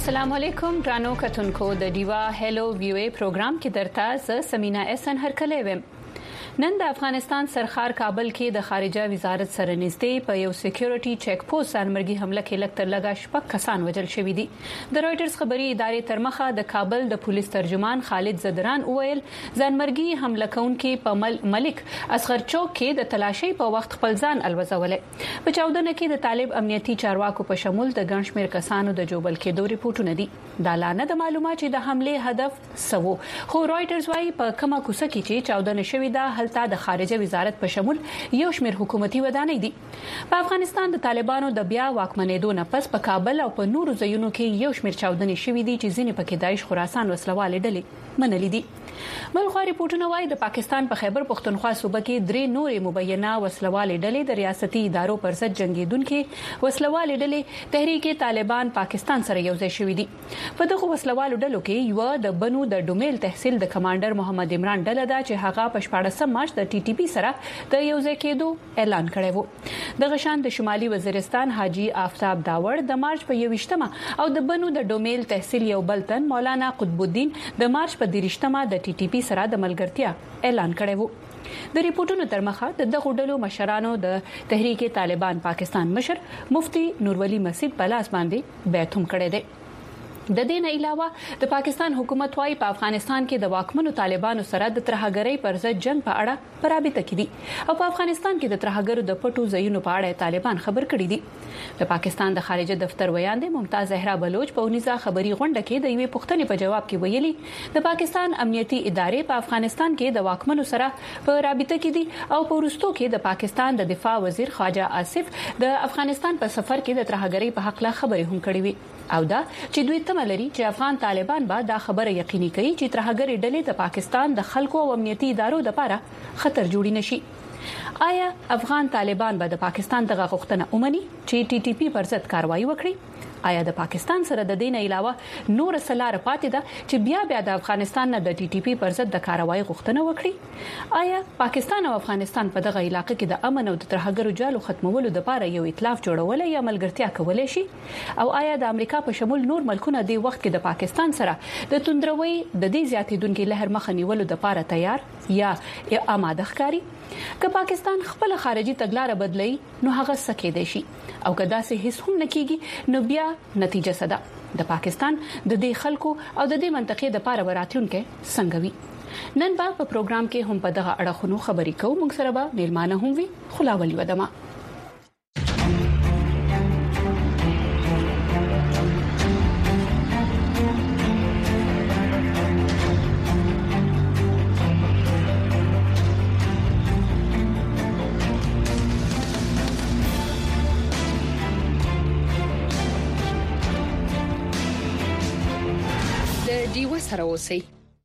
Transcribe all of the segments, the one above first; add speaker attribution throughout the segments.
Speaker 1: السلام علیکم ګرانو کتونکو د ډیوا هلو ویو پروګرام کې درته ز سمینا اسن هرکلی ویم. نن د افغانستان سرخار کابل کې د خارجه وزارت سره نږدې په یو سکیورټي چیک پوسټ ځانمرګي حمله کې لکتر لګا شپږ کسان وژل شوي دي. د رويټرز خبري ادارې تر مخه د کابل د پولیس ترجمان خالد زدران وویل ځانمرګي حمله کوونکي په ملک اصغر چوک کې د تلاشي په وخت خپل ځان الوزولې. په چاودنه کې د طالب امنیتي چارواکو په شمول د ګڼ شمېر کسانو د جوبل کېدو ریپورتونه دي. دا لانه د معلومات چې د حمله هدف سوو خو رويټرز وايي په کومه کوڅه کې چې چاودنه شوې ده هلته د خارجه وزارت په شمول یو شمېر حکومتي ودانۍ دي. په افغانستان د طالبانو د بیا واکمنېدو نه پس په کابل او په نورو ځایونو کې یو شمېر چاودنې شوې دي چې ځینې پکې داعش خراسان وسلوالې ډلې منلې دي. بلخوا ریپورتونه وايي د پاکستان په خیبر پختونخوا صوبه کې درې نورې مبینه وسلوالې ډلې د ریاستي ادارو پر ضد جنگیدونکو وسلوالې ډلې تحریک طالبان پاکستان سره یوځای شوې دي. په دغه وسلوالو ډلو کې یو د بنو د ډومیل تحصیل د کمانډر محمد عمران ډله ده چې هغه په 14 مارچ د ټي ټي پی سره د یوځای کېدو اعلان کړی وو. د غشان د شمالي وزیرستان حاجی آفتاب داوړ د مارچ په 21مه او د بنو د ډومیل تحصیل یو بلتن مولانا قطب الدین د مارچ په 30مه د ټي ټي پی سره د ملګرتیا اعلان کړی وو. د ریپورتونو تر مخه د دغه ډلو مشرانو د تحریک طالبان پاکستان مشر مفتی نورولي مسعود په لاس باندې بیعت هم کړی دی. د دې نه علاوه د پاکستان حکومت وايي په افغانستان کې د واکمنو طالبانو سره د ترهګرۍ پر ضد جنگ په اړه پرابطه کړي او په افغانستان کې د ترهګرو د پټو ځایونو په اړه طالبان خبر کړي دي. د پاکستان د خارجه دفتر ویاند ممتاز زهرا بلوچ په اونیزه خبري غونډه کې د یوې پوښتنې په جواب کې ویلي د پاکستان امنیتي ادارې په افغانستان کې د واکمنو سره په رابطه کې دي او په وروستو کې د پاکستان د دفاع وزیر خواجه آصف د افغانستان په سفر کې د ترهګرۍ په حق لا خبرې هم کړې وي او دا چې دوی تمه لري چې افغان طالبان به دا خبره یقیني کوي چې ترهګرۍ ډلې د پاکستان د خلکو او امنیتي ادارو لپاره خطر جوړی نشي. آیا افغان طالبان به د پاکستان دغه غوښتنه ومني چې ټي ټي پی پر ضد کاروایی وکړي؟ آیا د پاکستان سره د دین علاوه نور سلاره پاتې ده چې بیا د افغانستان نه د ټي ټي پی پر ضد د کاروایی غوښتنه وکړي؟ آیا پاکستان او افغانستان په دغه علاقې کې د امن او د ترهګرو جالو ختمولو لپاره یو ائتلاف جوړول یا ملګرتیا کولای شي؟ او آیا د امریکا په شمول نور ملکونه د وخت کې د پاکستان سره د توندروي د دې زیاتیدونکو لهر مخ نیولو لپاره تیار یا آماده ښکاري؟ که پاکستان خپل خارجي تګلارې بدلي نو هغه سکه دی شي او که داسې هیڅ هم نکېږي نو بیا نتیجه صدا د پاکستان د دې خلکو او د دې منطقې د پاره وراتونکو څنګه وي. نن په پروګرام کې هم په دغه اړه خونو خبرې کوو. موږ سره به میلمانه هم وي خلاولي ودما.
Speaker 2: ډیوه سره اوسئ.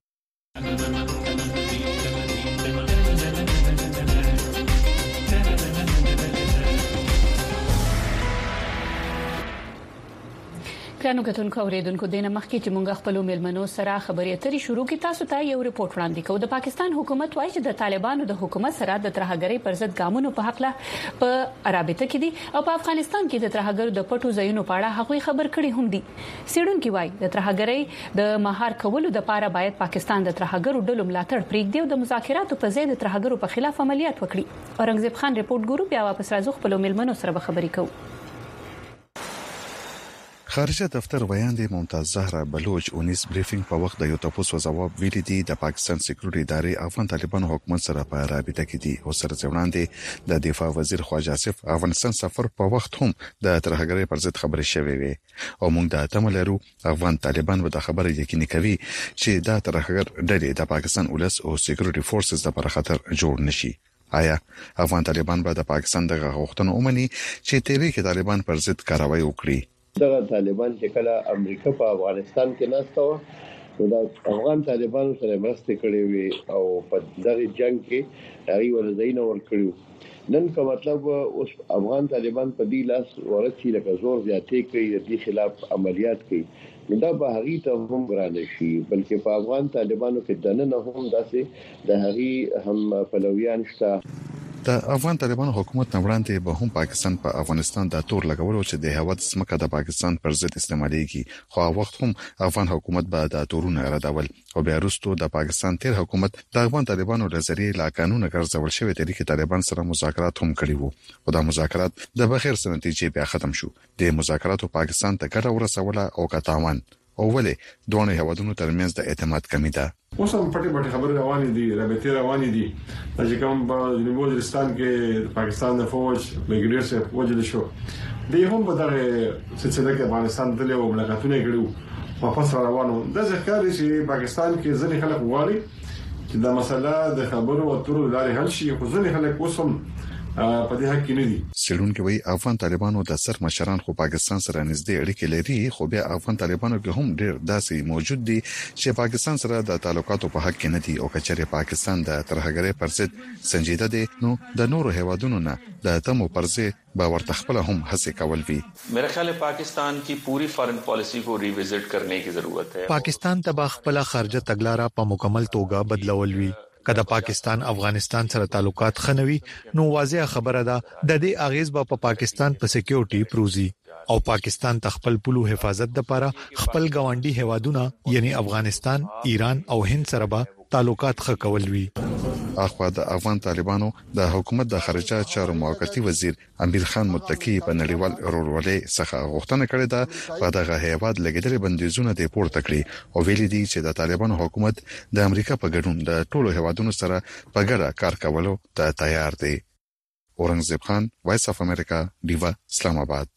Speaker 2: ګرانو کتونکو اوریدونکو د نمخ کې چې مونږ خپل میلمنو سره خبرې اترې شروع کی تاسو ته یو ریپورت وړاندې کوو. د پاکستان حکومت وايي چې د طالبانو د حکومت سره د ترهګرۍ پر ضد ګامونو په حق له په رابطه کې دي او په افغانستان کې د ترهګرو د پټو ځایونو په اړه هغوی خبر کړي هم دي. سیډونکو وايي د ترهګرۍ د مهار کولو لپاره باید پاکستان د ترهګرو ډلو ملاتړ پرېږدي او د مذاکراتو په ځای د ترهګرو په خلاف عملیات وکړي. اورنګزیب خان ریپورت ګورو بیا واپس راځو خپل میلمنو سره به خبرې کوو.
Speaker 3: خارجه دفتر ویاند ممتاز زهرا بلوچ اونیس بریفینګ په وخت د یو تاسو جواب ویلي دي د پاکستان سکیورټي ادارې افغان طالبانو حکومت سره په رابطه کې دي او سره ځوړاندې د دفاع وزیر خواجه آصف افغانستان سفر په وخت هم د ترهګرۍ پر ضد خبرې شوې وي او موږ د تمه لرو افغان طالبان به د خبرې یقیني کوي چې د ترهګر ډلې د پاکستان ولس او سکیورټي فورسز لپاره خطر جوړ نشي. آیا افغان طالبان به د پاکستان دغه غوښتنه ومني چې تحریک طالبان پر ضد کاروایی وکړي؟
Speaker 4: دغه طالبان چې کله امریکا په افغانستان کې ناستو نو د افغان طالبانو سره مرسته کړې وي او په دغه جنگ کې هغه ورزینه ور کړو. نن کوم مطلب اوس افغان طالبان په دې لاس ورچې لکه زور زیاتې کوي د دې خلاف عملیات کوي نو دا به هغه ته هم ګرانه شي بلکې په افغان طالبانو کې دنه نه هم داسې د هغه هم پلویان شته.
Speaker 3: د افغان طالبانو حکومت وړاندې به هم پاکستان په افغانستان د تور لګولو چې د هواد سمکه د پاکستان پر ضد استعمالېږي خو وخت هم افغان حکومت به د تورونه ردول او بیا وروسته د پاکستان تیر حکومت د افغان طالبانو د ذریعہ لا قانون ګرځول شوی طریقې طالبان سره مذاکرات هم کړي وو او د مذاکرات د بخیر سره نتیجې بیا ختم شو د مذاکراتو پاکستان ته ګټه ورسوله او کتاوان او ولې دوه هیوادونو ترمنځ د اعتماد کمی ده
Speaker 5: اوس هم پټي خبرې روانې دي رابطې روانې دي چې کوم په جنوبي وزیرستان کې پاکستان د فوج میګریټ سره وجل شو دی هم په دغه سلسله کې افغانستان ته له ملاقاتونه کړو واپس روانو د ځکه چې پاکستان کې ځینې خلک غواړي چې دا مسله د خبرو اترو لارې حل شي خو ځینې خلک اوسم په دې حق کې نه دي
Speaker 3: سړونکو وی افغان طالبانو د سر مشران خو پاکستان سره نږدې اړیکې لري خو بیا افغان طالبانو کې هم ډېر داسې موجود دي چې پاکستان سره د تعلقاتو په حق کې نه دي او کچره پاکستان د ترهګرۍ پر ضد سنجیده دي نو د نورو هیوادونو نه د تمو پر ضد باور تخپل هم هڅه کول وی
Speaker 6: मेरा ख्याल है पाकिस्तान की पूरी फॉरेन पॉलिसी को रिविजिट करने की जरूरत है
Speaker 7: पाकिस्तान تبا خپل خارجه تګلارہ په مکمل توګه بدلول وی کله پاکستان افغانستان سره تعلقات خنوي نو واضح خبره ده د دې اغیز په پاکستان په سکیورټي پروزي او پاکستان تخپل پلو حفاظت لپاره خپل گاونډي هوادونه یعنی افغانستان ایران او هند سره به تعلقات خکول وی
Speaker 3: اخوا د افغان طالبانو د حکومت د خارجه چارو موقتی وزیر امیر خان متکی په نړیوال رورولې څخه غوښتنه کړې ده په دغه هیواد لګیدل بندیزونه د پورته کړی او ویلي دي چې د طالبانو حکومت د امریکا په ګډون د ټولو هیوادونو سره په ګډه کار کولو ته تیار دی اورنګزیب خان وایس اف امریکا دیوا اسلام آباد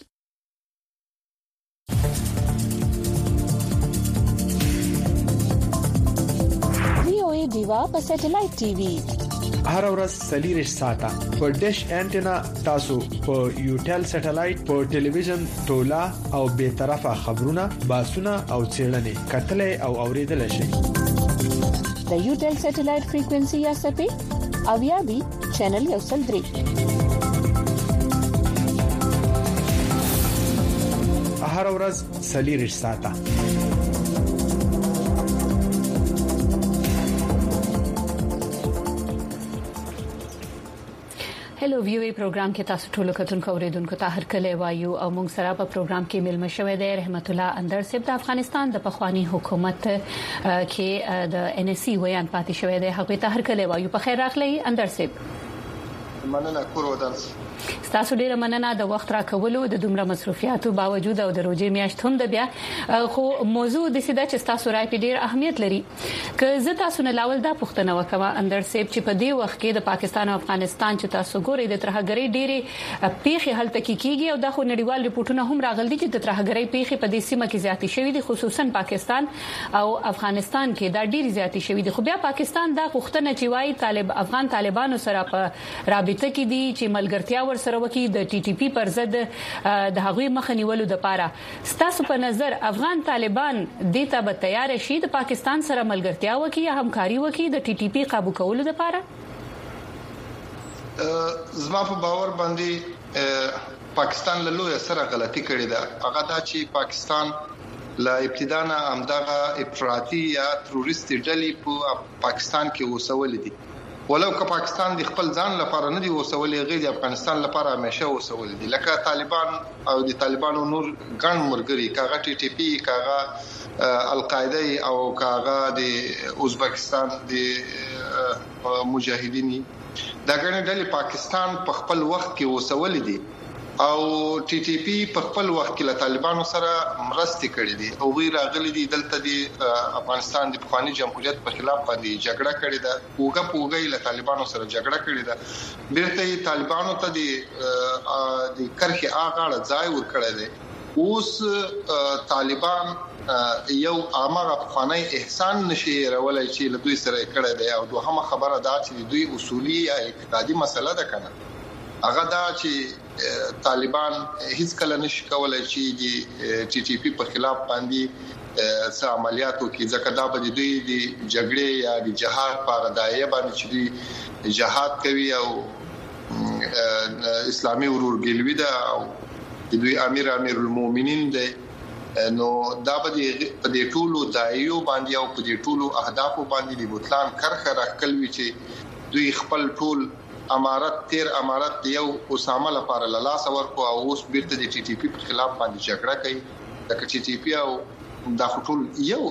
Speaker 2: دیوا په سټلایټ ټي وي
Speaker 8: هر ورځ سلیریش ساته په ډیش انټینا تاسو په یوټل سټلایټ په ټلویزیون تولا او به طرفه خبرونه باسونه او چیرلنې کتلې او اوریدل شي
Speaker 2: د یوټل سټلایټ فریکوئنسي یا سپې او یا بي چینل یو سل درې
Speaker 8: هر ورځ سلیریش ساته
Speaker 1: هلو ویو پروګرام کې تاسو ټول کتونکو اوریدونکو ته هر کله وایو او موږ سره په پروګرام کې ملما شوې ده رحمت الله اندر صاحب د افغانستان د پخوانی حکومت کې د ان اس سی ویان پاتې شوې ده هغه ته هر کله وایو په خیر راغلی اندر صاحب
Speaker 9: مننه کورودان
Speaker 1: تاسو ډیره مننه د وخت راکولو د دومره مصروفیاتو باوجود او د روزي میاشت هم د بیا خو موضوع د سیده چې تاسو راي په ډیر اهمیت لري که زه تاسو نه لاول دا پوښتنه وکم اندر صاحب چې په دې وخت کې د پاکستان او افغانستان چې تاسو ګورئ د ترهګرۍ ډیره پیخي حل تکي کیږي او د خو نړیوال ریپورتونه هم راغلي چې د ترهګرۍ پیخي په دې سیمه کې زیاتې شوې دي خصوصا پاکستان او افغانستان کې دا ډیره زیاتې شوې دي خو بیا پاکستان دا غوښتنه چې وايي افغان طالبانو سره په رابطه کې دي چې ملګرتیا ور سره وکړي د ټي ټي پی پر ضد د هغوی مخه نیولو لپاره ستاسو په نظر افغان طالبان د ته به تیار شي د پاکستان سره ملګرتیا وکړي یا همکاري وکړي د ټي ټي پی قابو کولو لپاره
Speaker 9: زما په باور باندې پاکستان له لوی سره غلطي کړې ده هغه دا چې پاکستان لا ابتداء همدغه افراطي یا تروریستي ډلې په پاکستان کې وسول دي ولو که پاکستان د خپل ځان لپاره نه دی وسولې غیر افغانستان لپاره همیشه وسولې دي لکه طالبان او د طالبانو نور ګڼ مرګري کاغه ټي ټي پی کاغه القاعده او کاغه د ازبکستان د مجاهدینی دا ګڼ ډلې پاکستان په خپل وخت کې وسولې دي او ټي ټي پی په خپل وخت کې له طالبانو سره مرستې کړې دي او غیر راغلي دي دلته د افغانستان د پخوانی جمهوریت په خلاف باندې جګړه کړې ده اوګه له طالبانو سره جګړه کړې ده بیرته طالبانو ته د کرخي اغاړه ځای ور کړی دی اوس طالبان یو امر افغاني احسان نشي راولای چې له دوی سره کړی دی او دوهمه خبره دا چې دوی اصولي یا اقتصادي مسله ده کنه هغه دا چې طالبان هیڅ کله نشي کولای چې د ټي ټي پی په خلاف باندې څه عملیاتو کې ځکه دا به دوی د جګړې یا د جهاد په غدايه باندې چې دوی جهاد کوي او اسلامي ورورګلوي ده او دوی امیر المؤمنین ده نو دا به د ټولو دایو باندې او په دې ټولو اهدافو باندې د بوتلان کرخه راکلوي چې دوی خپل ټول امارت یو اسامه لپاره لاس ورکو او اوس بیرته د ټي ټي پی په خلاف باندې جګړه کوي د ټي ټي پی او دا خپل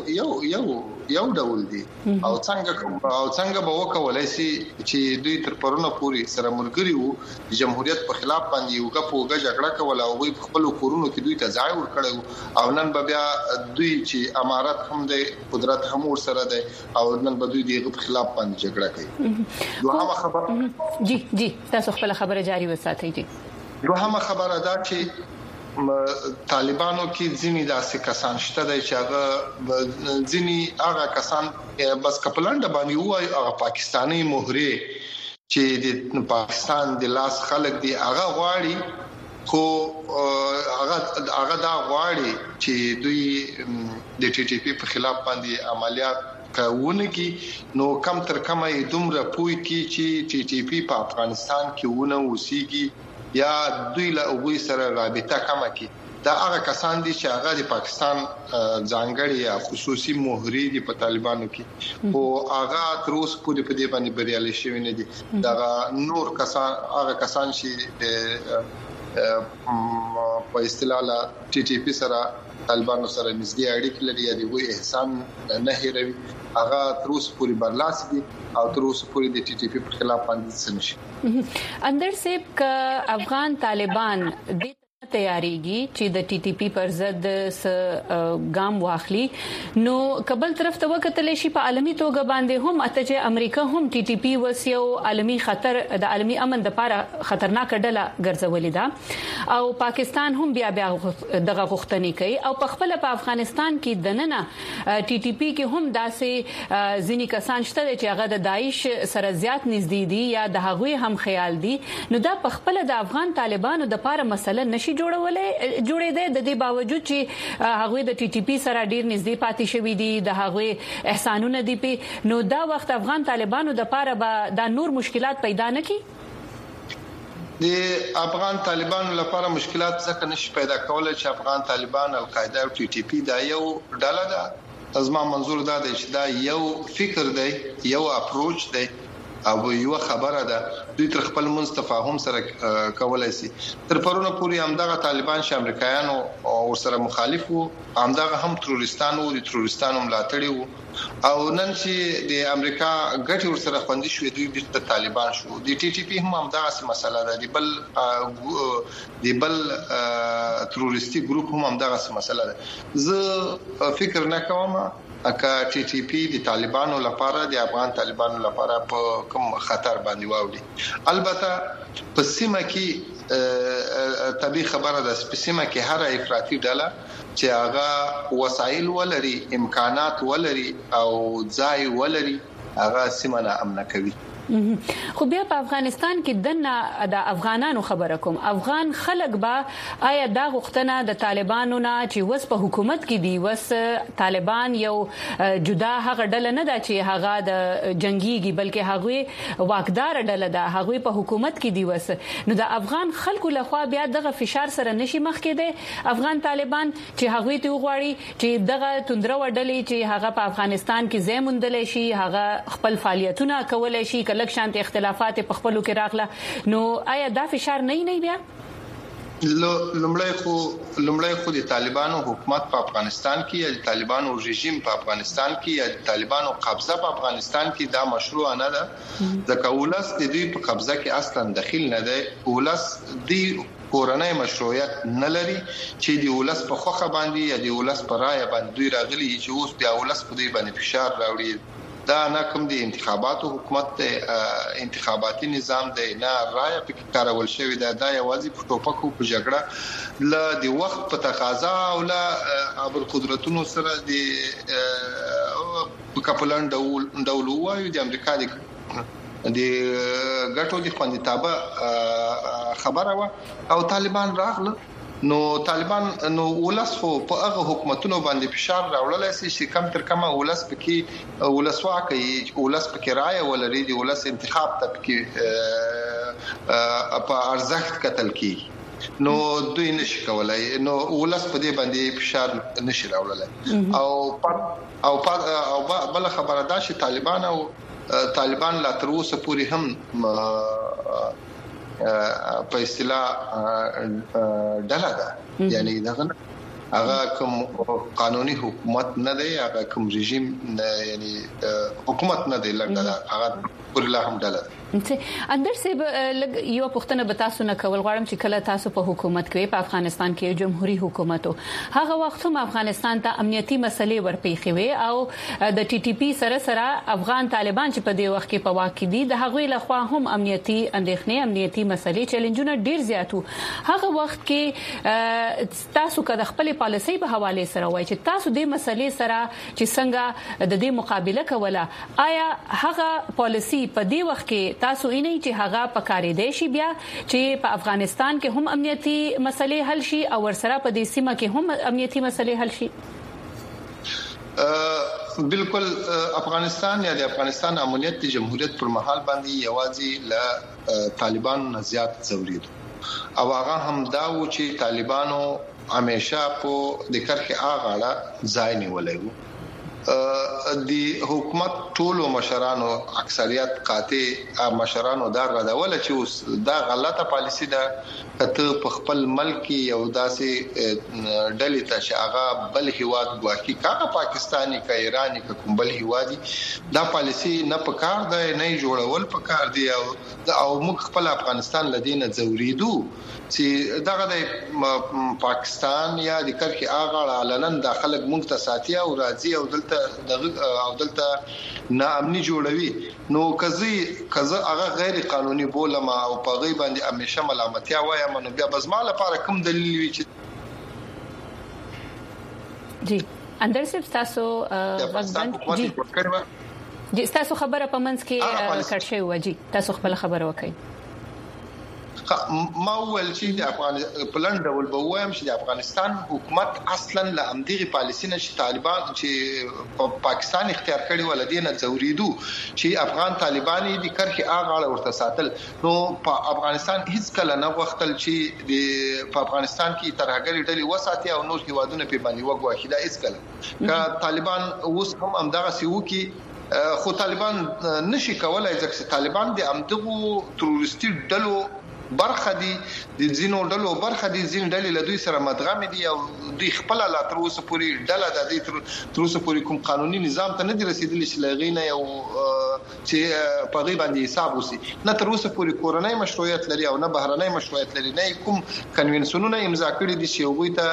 Speaker 9: یو ډول دي او څنګه به وکولای شي چې دوی تر پرونه پوری سره ملګری وو د جمهوریت په خلاف باندې یو غوږه جګړه کوله او په خپل کورونو کې دوی ته ځای ورکړو او نن به بیا دوی چې امارت هم د قدرت هم ور سره ده او نن به دوی د خلاف باندې جګړه کوي دوه خبره
Speaker 1: جی تاسو خپل خبره جاری وساتئ جی
Speaker 9: دوه خبره دا چې طالبانو کې ځینی داسې کسان شته چې هغه ځینی هغه کسان بس کپلانډ باندې وای هغه پاکستانی مهره چې د پاکستان د لاس خلک دی هغه غواړي خو هغه دا غواړي چې دوی د ټي ټي پی په خلاف باندې عملیات کوونه کې نو کم تر کمه دومره پوي کې چې ټي ټي پی په افغانستان کې ونه وسیږي یا دوی له اوږي سره رابطه کومه کی دا هغه کسان دي چې هغه د پاکستان ځانګړي یا خصوصي مهري دي په طالبانو کې او هغه تر اوسه پورې په دې باندې بریالي شوی نه دي دا نور کسان هغه کسان چې په اصطلاح ټي ټي پی سره طالبانو سره نږدې اړیکې لري یا دوی احسان نه هېروي هغه تر اوسه پورې برلاس دي او تر اوسه پورې د ټي ټي پی په خلاف باندې سنشي
Speaker 1: اندر سیب ک افغان طالبان د تیاریږي چې د ټي ټي پی پر ضد ګام واخلي نو کابل طرف ته وکتل شي په عالمي توګه باندې هم اته چې امریکا هم ټي ټي پی وسیو عالمي خطر د عالمي امن لپاره خطرناک ډله ګرځولې ده او پاکستان هم بیا دغه غوښتنې کوي او په خپل په افغانستان کې دننه ټي ټي پی کې هم داسې ځینی کسان شته چې هغه د داعش سره زیات نږدې دي یا د هغوی هم خیال دي نو دا په خپل د افغان طالبانو د لپاره مسله نشي جوړې ده د دې باوجود چې هغه د ټي ټي پی سره ډیر نږدې پاتې شوی دي د هغه احسانونه دي په نو دا وخت افغان طالبانو د لپاره به دا نور مشکلات پیدا نه کی
Speaker 9: د افغان طالبانو لپاره مشکلات ځکه نشي پیدا کولای چې افغان طالبان القاعده او ټي ټي پی دا یو ډله ده ازما منظور دا دی چې دا یو فکر دی یو اپروچ دی او یو خبره ده دوی تر خپل منځ تفاهم سره کولای شي تر پرونه پوري همدغه طالبان چې امریکایانو او سره مخالف وو همدغه هم تروریستانو د تروریستانو ملاتړي وو او نن چې د امریکا ګټي ور سره خوندې شو دوی د طالبان شو د ټي ټي پی هم همدغه مسله ده د بل تروریستي ګروپ هم همدغه مسله ده زه فکر نه کوم اکا ټي ټي پی د طالبانو لپاره د افغان طالبانو لپاره په کوم خطر باندې واوړي البته په سیمه کې طبي خبره ده په سیمه کې هر افراطي ډله چې هغه وسایل ولري امکانات ولري او ځای ولري هغه سیمه نه امن کوي
Speaker 1: خو بیا په افغانستان کې د افغانانو خبره کوم افغان خلک به آیا دا غوښتنه د طالبانو نه چې وس په حکومت کې دی وس طالبان یو جدا هغه ډله نه ده چې هغه د جنگيږي بلکې هغه واکدار ډله ده هغه په حکومت کې دی وس نو د افغان خلکو لخوا بیا دغه فشار سره نشي مخ کېده افغان طالبان چې هغه ته وغواړي چې دغه توندره وډلې چې هغه په افغانستان کې زموندل شي هغه خپل فعالیتونه کولای شي لک شانتي اختلافات په خپلو کې راغله نو آیا دا فشار نه بیا
Speaker 9: لومړی خو د طالبانو حکومت په افغانستان کې یا د طالبانو رژیم په افغانستان کې یا د طالبانو قبضه په افغانستان کې دا مشروع نه ده ځکه ولس د دوی په قبضه کې اصلا داخل نه ده ولس دی کورنۍ مشروعیت نه لري چې د ولس په خوخه باندې یا د ولس په رائے باندې دوی راغلي چې اوس د ولس په دې باندې فشار راوړي دا نه کوم دي انتخاباتو حکومت ته انتخاباتي نظام دی نه رائے په کارول شوی دا یوازې په ټوپکو په جګړه ل د وخت په تقاضا او ل ابر قدرتونو سره د کپلان ډول وایي د امریکا د ګټو د خوندیتابه خبره وا او طالبان راغله نو طالبان نو ولس خو په هغه حکومتونو باندې فشار راوړل چې کم تر کمه ولس پکې ولسواکي ولس پکې رائے ولري دی ولس انتخاب ته پکې په ارزښت قتل کی نو دوی نشي کولای نو ولس په دې باندې فشار نشي راوړل او بل خبره ده چې طالبان لا تر اوسه پورې هم په اصطلاح ډله ده یعنی هغه کوم قانوني حکومت نه دی هغه کوم رژیم یعنی حکومت نه دی لکه هغه پر لا هم ډله
Speaker 1: اندر سه یو پښتنه به تاسو نه کول غواړم چې کله تاسو په حکومت کې په افغانستان کې جمهوریت حکومت هغه وخت هم افغانستان ته امنیتي مسلې ورپېښې وي او د ټي ټي پی سره افغان طالبان چې په دې وخت کې په واقع دي د هغوی لخوا هم امنیتي اندېښنې امنیتي مسلې چیلنجونه ډیر زیاتو هغه وخت کې تاسو کله خپل پالیسي په حواله سره وایي چې تاسو دې مسلې سره چې څنګه د دې مقابله کوله آیا هغه پالیسي په دې وخت کې تاسو یې نه چې هغه پکارې دی شي بیا چې په افغانستان کې هم امنیتي مسلې حل شي او ورسره په دې سیمه کې هم امنیتي مسلې حل شي
Speaker 9: بالکل افغانستان یا د افغانستان امنیت د جمهوریت پر مهال باندې یوازې ل طالبانو نه زیات ضروري او هغه هم دا و چې طالبانو همیشه په د کرخه اغاړه ځای نیولای وو د حکومت ټولو مشرانو اکثریت قاطع مشرانو دا غواړي چې دا غلطه پالیسی ده کته په خپل ملک یو داسې ډلې ته چې هغه بل هیواد ګواکي کاغه پاکستانی کا ایرانی کا کوم بل هیوادي دا پالیسی نه پکار ده نه جوړول پکار دی او موږ خپل افغانستان لدینه ضروري دو چې دغه د پاکستان یا د کرخي اغاړه علنن داخله مونږ ته ساتي او راځي او دلته ناامني جوړوي نو کزه هغه غیر قانوني بولما او په غي باندې همیشه ملامتیا وایم نو بیا بزماله لپاره کوم دلیل وی چې
Speaker 1: جی اندر صاحب تاسو جی تاسو خبره پمنځ کې کړشي وږي تاسو خپل خبره وکړئ
Speaker 9: ما ول چې د افغان پلان ډول به وایم چې د افغانستان حکومت اصلا له امدغه پالیسی نه چې طالبان چې پاکستان اختیار کړي ولدینه ضروري دو چې افغان طالباني د کرخي اغاړه ورته ساتل نو په افغانستان هیڅ کله نه وختل چې په افغانستان کې ترهګری ډلې وساتي او نور هیوادونه په باندې وګواخي دا هیڅ کله کا طالبان اوس هم امدغه سیو کې خو طالبان نشي کولای ځکه طالبان د امدغه تروریستي ډلو برخه دي د زینو ډلو برخه دي زین ډلې له دوی سره مدغم دي او دوی خپل لا تر اوسه پوری ډله د دې تر اوسه پوری کوم قانوني نظام ته نه دي رسیدلی چې لغینه یو چې په غي باندې حساب وسی نه تر اوسه پوری کورنۍ مشروعیت لري او نه بهرنۍ مشروعیت لري نه کوم کنونسیونونه امضا کړي دي چې وګوي ته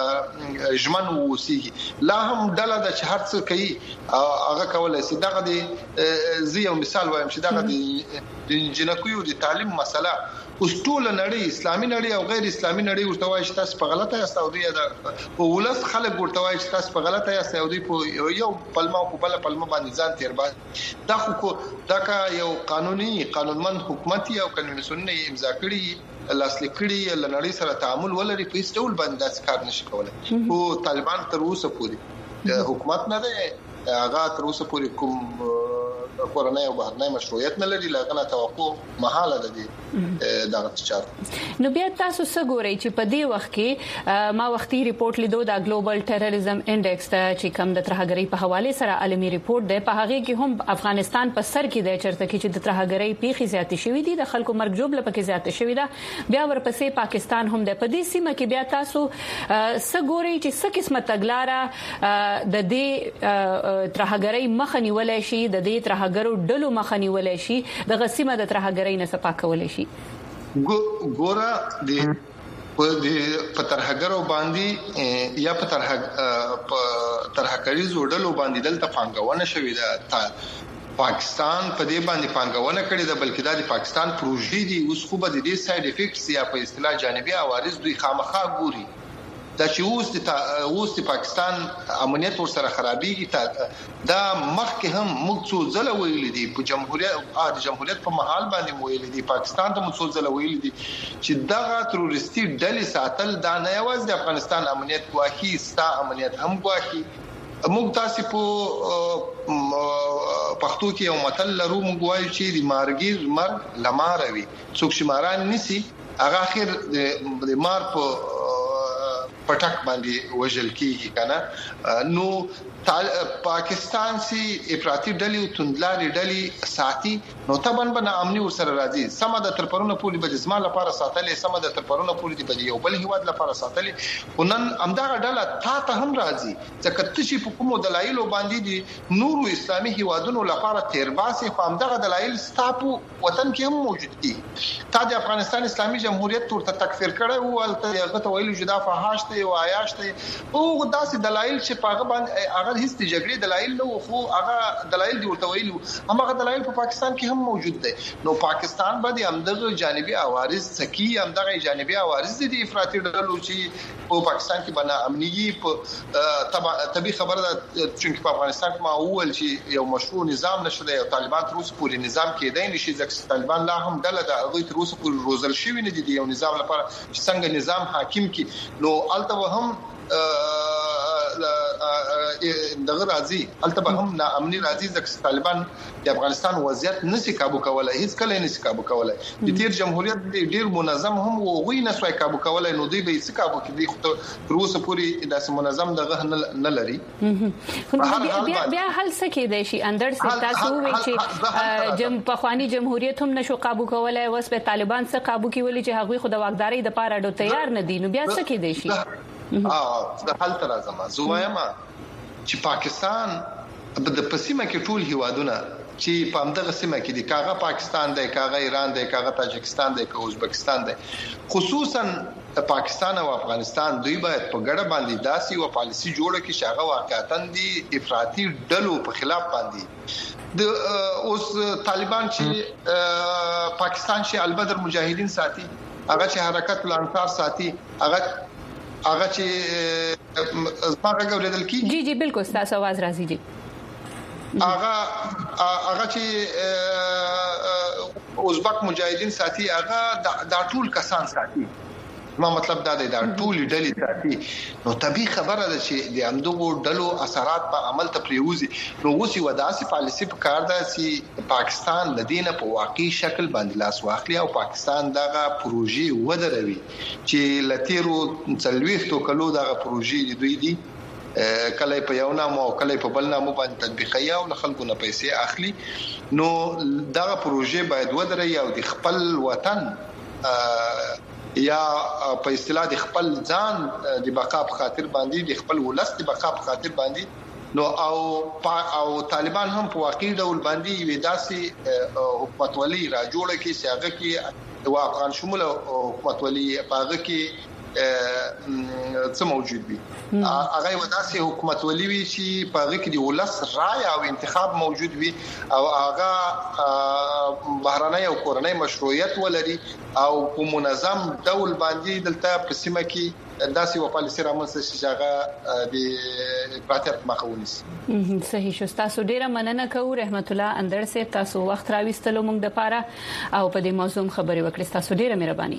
Speaker 9: ژمن وسی لا هم ډله د چې هرڅ کوي هغه کولای شي دغه د زیو مثال وایم چې دغه د جنکویو د تعلیم مسله اوس ټول نړۍ اسلامي نړۍ او غیر اسلامي نړۍ ورته وایي چې تاسو په غلطه یاست او دوی دا ولس خلک ورته وایي چې تاسو په غلطه یاست او دوی په یو پلمه او په بل پلمه باندې ځان تیر باندې دا خو دا یو قانونمند حکومت او قانوني امضا کړي لاسلیک کړي لنړۍ سره تعامل ولري په هیڅ ډول باندې داس کار نشي کولای او طالبان تر اوسه پورې حکومت نه دی هغه تر اوسه پورې کوم کورنۍ او بهرنۍ مشروعیت نه لري لغنه توقع محاله ده دي دغه چارو
Speaker 1: نو بیا تاسو څه ګورئ چې په دې وخت کې ما وختي ریپورت لیدو د ګلوبل ټیرریزم انډیکس ته چې کوم د ترهګرۍ په حواله سره عالمي ریپورت ده په هغه کې هم افغانستان په سر کې دی چرته کې چې د ترهګرۍ پیښې زیاتې شوې دي د خلکو مرګ جوړ لپاره کې زیاتې شوې ده بیا ورپسې پاکستان هم ده په دې سیمه کې بیا تاسو څه ګورئ چې څه قسمه تګلارې د دې ترهګرۍ مخ نیولای شي د دې ترهګرو ډلو مخ نیولای شي د غسیمه د ترهګرۍ نه صفا کولای شي
Speaker 9: ګورا د پترهګرو باندې یا پترهګری زوړلو باندې دلته پانګونه شوې ده پاکستان په دې باندې پانګونه کړې ده بلکې دا د پاکستان پروژې دي اوس خو به د دې ساید افیکټس یا په اصطلاح جانبي عوارض دوی خامخا ګوري دا چې اوس د پاکستان امنیت ورسره خرابېږي دا مخکې هم موږ څو ځله ویلي دي په جمهوریت په محل باندې ویلي دي پاکستان ته موږ څو ځله ویلي دي چې دغه تروریستي ډلې ساتل دا نه یوازې د افغانستان امنیت ګواښي ستا امنیت هم ګواښي موږ تاسو په پښتو کې یو متل لرو موږ وایو چې د مارګیر مرګ لماروي څوک چې ماران نسی هغه اخر د مار په پټک باندې وژل کیږي کنه نو پاکستان سي افراطي ډلې او توندلاري ډلې ساتي نو طبعا بنا امني ورسره راځي سم د ترپرونه پولی بجسمه لپاره ساتلې سم د ترپرونه پولی دی په یو بل هیواد لپاره ساتلې ونن امداغه ډله تا هم راځي ځکه چې په کومو دلایل باندې دي نورو اسلامي هیوادونو لپاره تیرباسي خو امداغه دلایل ستاپو وطن کې هم موجود دي تا د افغانستان اسلامي جمهوریت ورته تکفیر کړی او هغه ته ویلو جدا فحاشت او عیاشت او داسې دلایل چې پاغه باندې هیڅ جګړې دلایل نو خو هغه دلایل دی ورته ویلو هغه دلایل په پاکستان کې هم موجود دي نو پاکستان باندې همدغه جانبي عوارض سکی همدغه جانبي عوارض دي افراطي ډلو چې په پاکستان کې بنا امنیي په طبي خبره ده چې په افغانستان کې معول چې یو مشروع نظام نشته او طالبان تر اوسه پورې نظام کېدای نشي ځکه طالبان لا هم ډله ده هغه تر اوسه پورې روزل شوی نه دي یو نظام لپاره چې څنګه نظام حاکم کی نو الته هم دغه راځي البته هم نا امني راځي ځکه طالبان د افغانستان وضعیت نشي काबू کولای هیڅ کله نشي काबू کولای د تیر جمهوریت ډیر منظم هم وغوي نشوي काबू کولای نو دوی به هیڅ काबू کوي خو تر اوسه پورې داسې منظم دغه نه لري
Speaker 1: بیا حل سکه دی شي اندر څه تاسو وی چې په خواني جمهوریت هم نشو काबू کولای وس په طالبان څخه काबू کیولې چې هغه خو د واکداري د پاره ډو تیار نه دي نو بیا سکه دی شي
Speaker 9: د حل تر ازما زوايما چې پاکستان د پسیمه کې ټول هیوادونه چې په همدغه سیمه کې دي کاغه پاکستان دی کاغه ایران دی کاغه تاجکستان دی کاغه ازبکستان دی خصوصا پاکستان او افغانستان دوی باید په ګډه باندې داسي او پالیسي جوړه کړي چې هغه واقعتاً دي افراطي ډلو په خلاف باندې د اوس طالبان چې پاکستان چې البدر مجاهدین ساتي هغه چې حرکت الانصار ساتي هغه چې زماغه غوړېدل کی
Speaker 1: جی بالکل تاسو आवाज راځي جی
Speaker 9: هغه چې ازبک مجاهدین ساتي هغه د ټول کسان ساتي ما مطلب دا دی دا ټول ډلې ساتي نو طبيعي خبره ده چې د اندغو ډلو اثرات په عمل ته پریوزي نو اوسې وداسي پالیسي په کار ده چې پاکستان لدینه په واقعي شکل باندې لاس واخلي او پاکستان دغه پروژې ودروي چې لتیرو څلويختو کلو دغه پروژې دوی دي کله په یو نامو او کله په بل نامو باندې تطبیقي او خلکو نه پیسې اخلي نو دغه پروژې باید ودري او د خپل وطن یا په اصطلاح د خپل ځان د بقا په خاطر باندې د خپل ولست د بقا په خاطر باندې نو او طالبان هم په واقعي ډول باندې وېداسي حکومت ولي را جوړه کی سیاغه کی او افغان شمول حکومت ولي پاغه کی څه موجود وي هغه وداسي حکومت ولي وي چې پاغه کې د ولست رائے او انتخاب موجود وي او هغه بهرانه او کورنۍ مشروعیت ولري او په منظم ډول باندې دلته په سیمه کې داسي و پالیسي رامنځته شي هغه د پاتې مخاونس
Speaker 1: صحیح شو تاسو ډیره مننه کوم رحمت الله اندر سه تاسو وخت راوستلو موږ د پاره او په دې موضوع خبرې وکړې تاسو ډیره مهرباني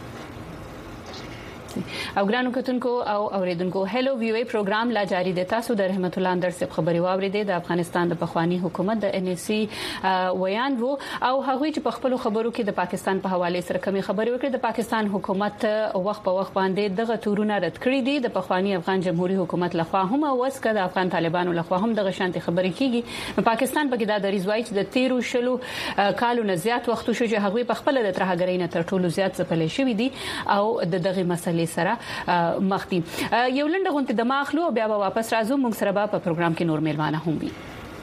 Speaker 1: او ګرانو کتونکو او اوریدونکو هلو ویو پروګرام لا جاری دی تاسو د رحمت الله اندر صاحب خبري واوریدې د افغانستان د پخوانی حکومت د ان اس سی ویان وو او هغه چې په خپل خبرو کې د پاکستان په حواله سره کومي خبري وکړي د پاکستان حکومت وخت په وخت باندې دغه تورونه رد کړی دي د پخوانی افغان جمهوریت حکومت لخوا هم اوس کده د افغان طالبانو لخوا هم دغه شانتي خبري کیږي پاکستان په کې د دریزوای چې د 13 شلو کالو نه زیات وخت شو چې هغه په خپل د ترهګرۍ نه تر ټولو زیات ځپلې شوې دي او دغه مسلې سره مخدي یو لنډه غونډه د ماخلو بیا واپس راځو موږ سره په پروګرام کې نور مېلمانه هم وي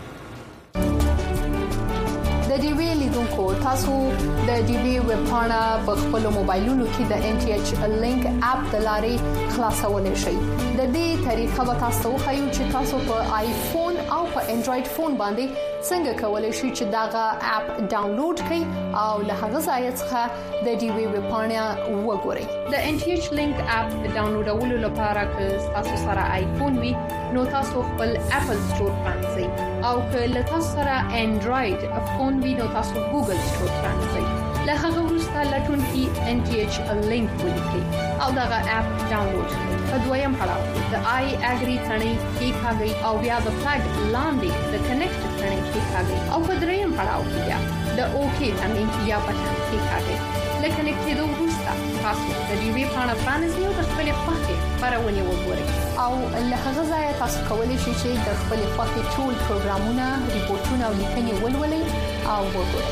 Speaker 2: د ډي وی لیدونکو تاسو د ډي وی ویب پاڼه په خپل موبایلونو کې د ان ټي ایچ لینک اپ د لارې خلاصولای شئ د دې طریقه به تاسو خو چې تاسو په آیفون او په انډراید فون باندې څنګه کولای شئ چې داغه اپ ډاونلوډ کړئ او له هغه ځای څخه د ډي وی ویب پاڼه وګورئ د ان ټي ایچ لینک اپ ډاونلوډولو لپاره که تاسو سره آیفون وي نو تاسو خپل اپل سٹور پرانځئ او که له تاسو سره انډراید فون وي نو تاسو ګوګل سٹور پرانځئ له هغه وروسته لټون کې ان ټي ایچ لینک ولیکئ او داغه اپ ډاونلوډ کړئ په دویم پړاو د آی اګری ثنې کې ښاګي او بیا د فلګ لاندې د کنیکټ ثنې کې ښاګي او په دریم پړاو کې د اوکی ثنې یا بټن کې ښاګي لکه کنیکټېدو وروسته ده تاسو د دې وی پاڼه فرانسوي او د خپل خوښه خبرونه وګورئ او له هغه ځایه تاسو کولی شئ چې د خپل خوښه ټول پروګرامونه ریپورتونه او لیکنې ولولئ او وګورئ.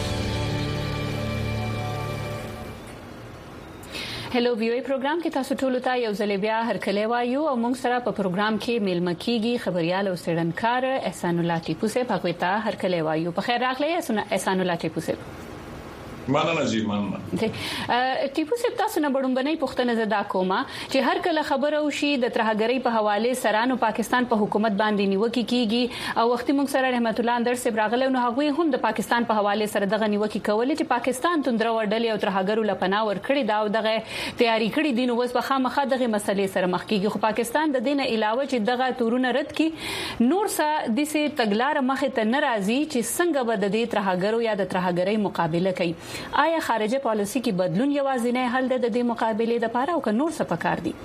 Speaker 1: هلو ویو پروګرام کې تاسو ټول ته یو ځل بیا هرکلی وایو او موږ سره په پروګرام کې میلمه کیږي خبريال او سړنکار احسان الله ټیپو سه په کوي ته هرکلی وایو. په خیر راغلی احسان الله ټیپو سه.
Speaker 6: مننه جی مننه.
Speaker 1: ټیپو سه تاسو نه بډومبنۍ پښتنه زدا کومه چې هر کله خبره وشي د ترهګری په حواله سرانو پاکستان په حکومت باندې نیوکه کیږي او وختي موږ سره رحمت الله اندر سه راغله نو هغه هم د پاکستان په حواله سره دغه نیوکه کولې چې پاکستان توندره وړلې او ترهګرو لپناه ور کړی دا او دغه تیاری کړی دین اوس په خامخا دغه مسلې سره مخ کیږي خو پاکستان د دینه علاوه چې دغه تورونه رد کی نور څه د سي تګلار مخه ته ناراضي چې څنګه به د دې ترهګرو یا د ترهګرۍ مقابله کوي. آیا خارجه پالیسی کې بدلون یوازینی حل د دې مقابله لپاره او که نور څه پکار دي؟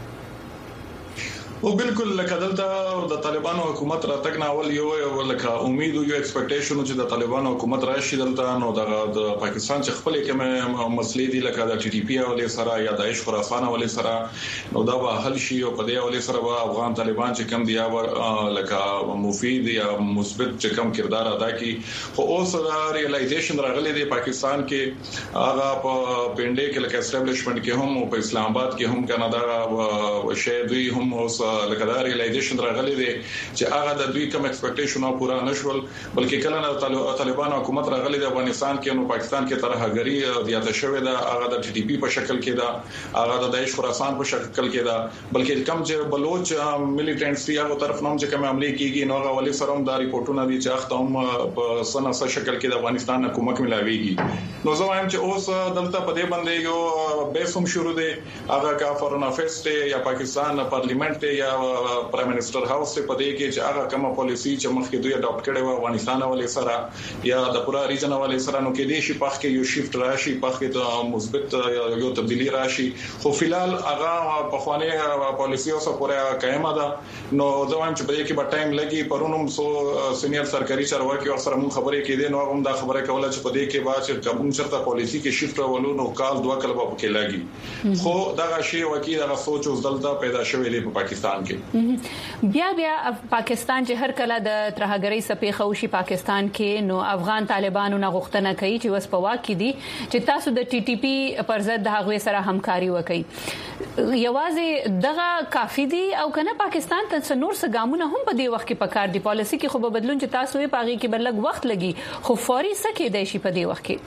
Speaker 6: او بالکل لکه دلته د طالبانو حکومت راتګ ناول یو لکه امید او یو ایکسپیکټیشن چې د طالبانو حکومت راشي دلته نو د پاکستان چې خپل کې مسلې دي لکه د ټي ټي پی او سره یا د عیش خراسان او سره نو دا به حل شي او په دې او سره به افغان طالبان چې کم دی یا لکه مفید یا مثبت چې کم کردار ادا کوي خو اوس دا ریلایزیشن راغلی دی پاکستان کې هغه په پنده کې لکه اسټابلیشمنت کې هم او په اسلام آباد کې هم کاناډا شې دوی هم اوس لکه دا ریلایزیشن راغلی دی چې هغه د دوی کوم ایکسپیکټیشن او پورا نشول بلکې کله نه طالبانو حکومت راغلی د افغانستان کې نو پاکستان کې ترهګری زیاته شوې ده هغه د ټي ټي پی په شکل کې ده هغه د داعش خراسان په شکل کې ده بلکې کم چې بلوچ ملیټنټس دی هغه طرف نوم چې کوم عملي کیږي نو هغه ولې سره هم د ریپورتونو دي چې اخته هم په سناسه شکل کې د افغانستان حکومت ملاويږي نو زه وایم چې اوس دلته په دې باندې یو بیسوم شروع دی هغه کا فورن افیرز یا پاکستان پارلیمنت یا پرایم منسٹر هاوس په دې کې چې هغه کومه پالیسی چې مخکې دوی اډاپټ کړي و افغانستان ولې سره یا د پورا ریجن ولې سره نو کې دې شي پخ کې یو شیفت راشي پخ کې د مثبت یو تبدیلی راشي خو فلال هغه په خوانه پالیسی اوسه پورا قائمه ده نو زه وایم چې په دې کې به ټایم لګي پرونم سو سینیئر سرکاري چارواکي او سره مون خبرې کې دي نو هم دا خبره کوله چې په دې کې با چې کوم چرته پالیسی کې شیفت راولو نو کال دوه کله په کې لګي خو دا شی وکیل دا سوچ اوس دلته پیدا شوې دی په پاکستان کې
Speaker 1: بیا پاکستان چې هر کله د ترهګری سپې خوشي پاکستان کې نو افغان طالبانو نه غوښتنه کوي چې وس په واک کې دي چې تاسو د ټي ټي پی پر ضد د هغوی سره همکاري وکړي یوازې دغه کافي دي او کنه پاکستان ته نور څه ګامونه هم په دې وخت کې پکار دي پالیسی کې خو بدلون چې تاسو یې پاغي کې بلګ وخت لګي خو فوري سکه دی شي په دې وخت کې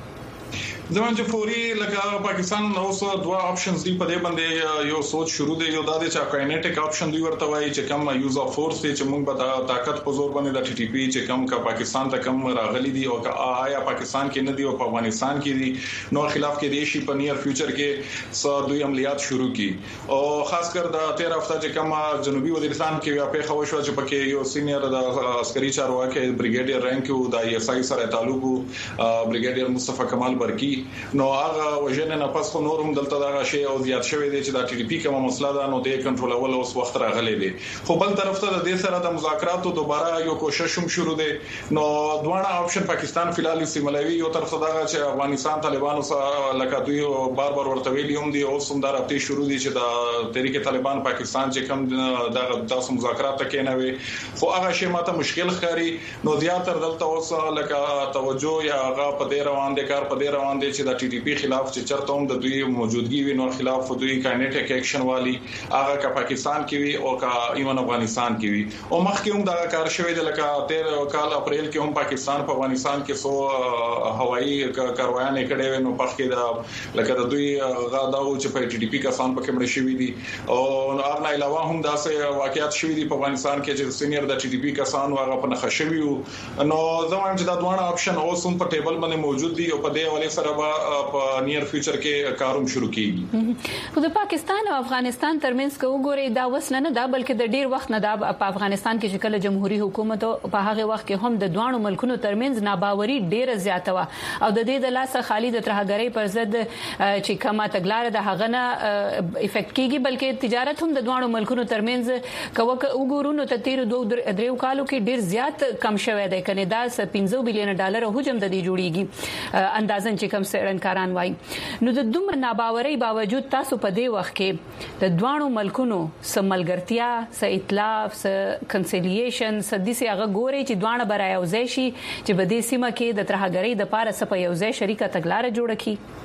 Speaker 6: زموږ چې فوري لکه پاکستان نو څو دوه آپشنز دی په دې باندې یو سوچ شروع دی یو د چې کاینټیک آپشن دی ورته وایي چې کم یوز اف فورس دی چې موږ به طاقت په زور باندې د ټي ټي پی چې کم کا پاکستان ته کم راغلي دي او آیا پاکستان کې نه دی او په افغانستان کې دي نو خلاف کې دی شي په نیر فیوچر کې څو دوی عملیات شروع کی او خاص کر د 13 هفته چې کم جنوبي وزیرستان کې په خوښ چې پکې یو سینیئر د عسکري چارواکي بریګیډیر رانک او د ایس آی سره تعلق بریګیډیر مصطفی کمال برکی نو هغه وژنه نه پس خو نورم دلته دا شی او زیات شوی دی چې د ټي ټي پی کوم مسله ده نو د کنټرول اول اوس وخت راغلی دی خو بل طرف ته د دې سره د مذاکراتو دوباره یو کوشش هم شروع دی نو دوه آپشن پاکستان فلال استعمالوي یو طرف ته دا چې افغانستان طالبانو سره لکه دوی بار بار ورته ویلي هم دي اوس هم دا رابطې شروع دي چې د تحریک طالبان پاکستان چې کوم دا تاسو مذاکرات کې نه وي خو هغه شی ماته مشکل ښکاري نو زیاتره دلته اوس لکه توجه یا هغه په دې روان دي کار په دې روان دي چې د ټي ټي پی خلاف چې چرته هم د دوی موجودګي وي نو خلاف دوی کاینټیک اکشن والی هغه کا پاکستان کې وي او کا ایوان افغانستان کې وي او مخکې هم دا کار شوی دی لکه 13 کال اپریل کې هم پاکستان په افغانستان کې سو هوایي کاروایانې کړې وې نو پخې دا لکه د دوی غاډاو چې په ټي ټي پی کسان په کمر شوی دي او هغه علاوه هم داسې واقعیت شوی دي په افغانستان کې چې سینیئر د ټي ټي پی کسان هغه په نخښوي نو زموږ چې دا دوه آپشن اوس هم په ټیبل باندې موجود دي او په دې حواله سره په نیر فیوچر کې کاروم شروع کیږي
Speaker 1: خو د پاکستان او افغانستان ترمنځ کو ګوري دا وسنه نه دا بلکې د ډیر وخت نه دا په افغانستان کې چې کله جمهوریت حکومت په هغه وخت کې هم د دوه ملکونو ترمنځ ناباوري ډیره زیاته و او د دې د لاسه خالد ترهګری پر ضد چې کومه تګلارې د هغه نه افیکټ کیږي بلکې تجارت هم د دوه ملکونو ترمنځ کوکه وګورونو ته تیر 2 کالو کې ډیر زیات کم شوه دی کنه دا $15 بلین حجم د دې جوړیږي اندازن چې کم څېړنکاران وایي. نو د دومره ناباورۍ باوجود تاسو په دې وخت کې د دوانو ملکونو سملګرتیا س ائتلاف س کنسیلیشن س د سي هغه ګوري چې دوانه برای اوځي شي چې په دې سیمه کې د ترهګرۍ د پاره سپه یوځای شریکه تګلارې جوړه کړي.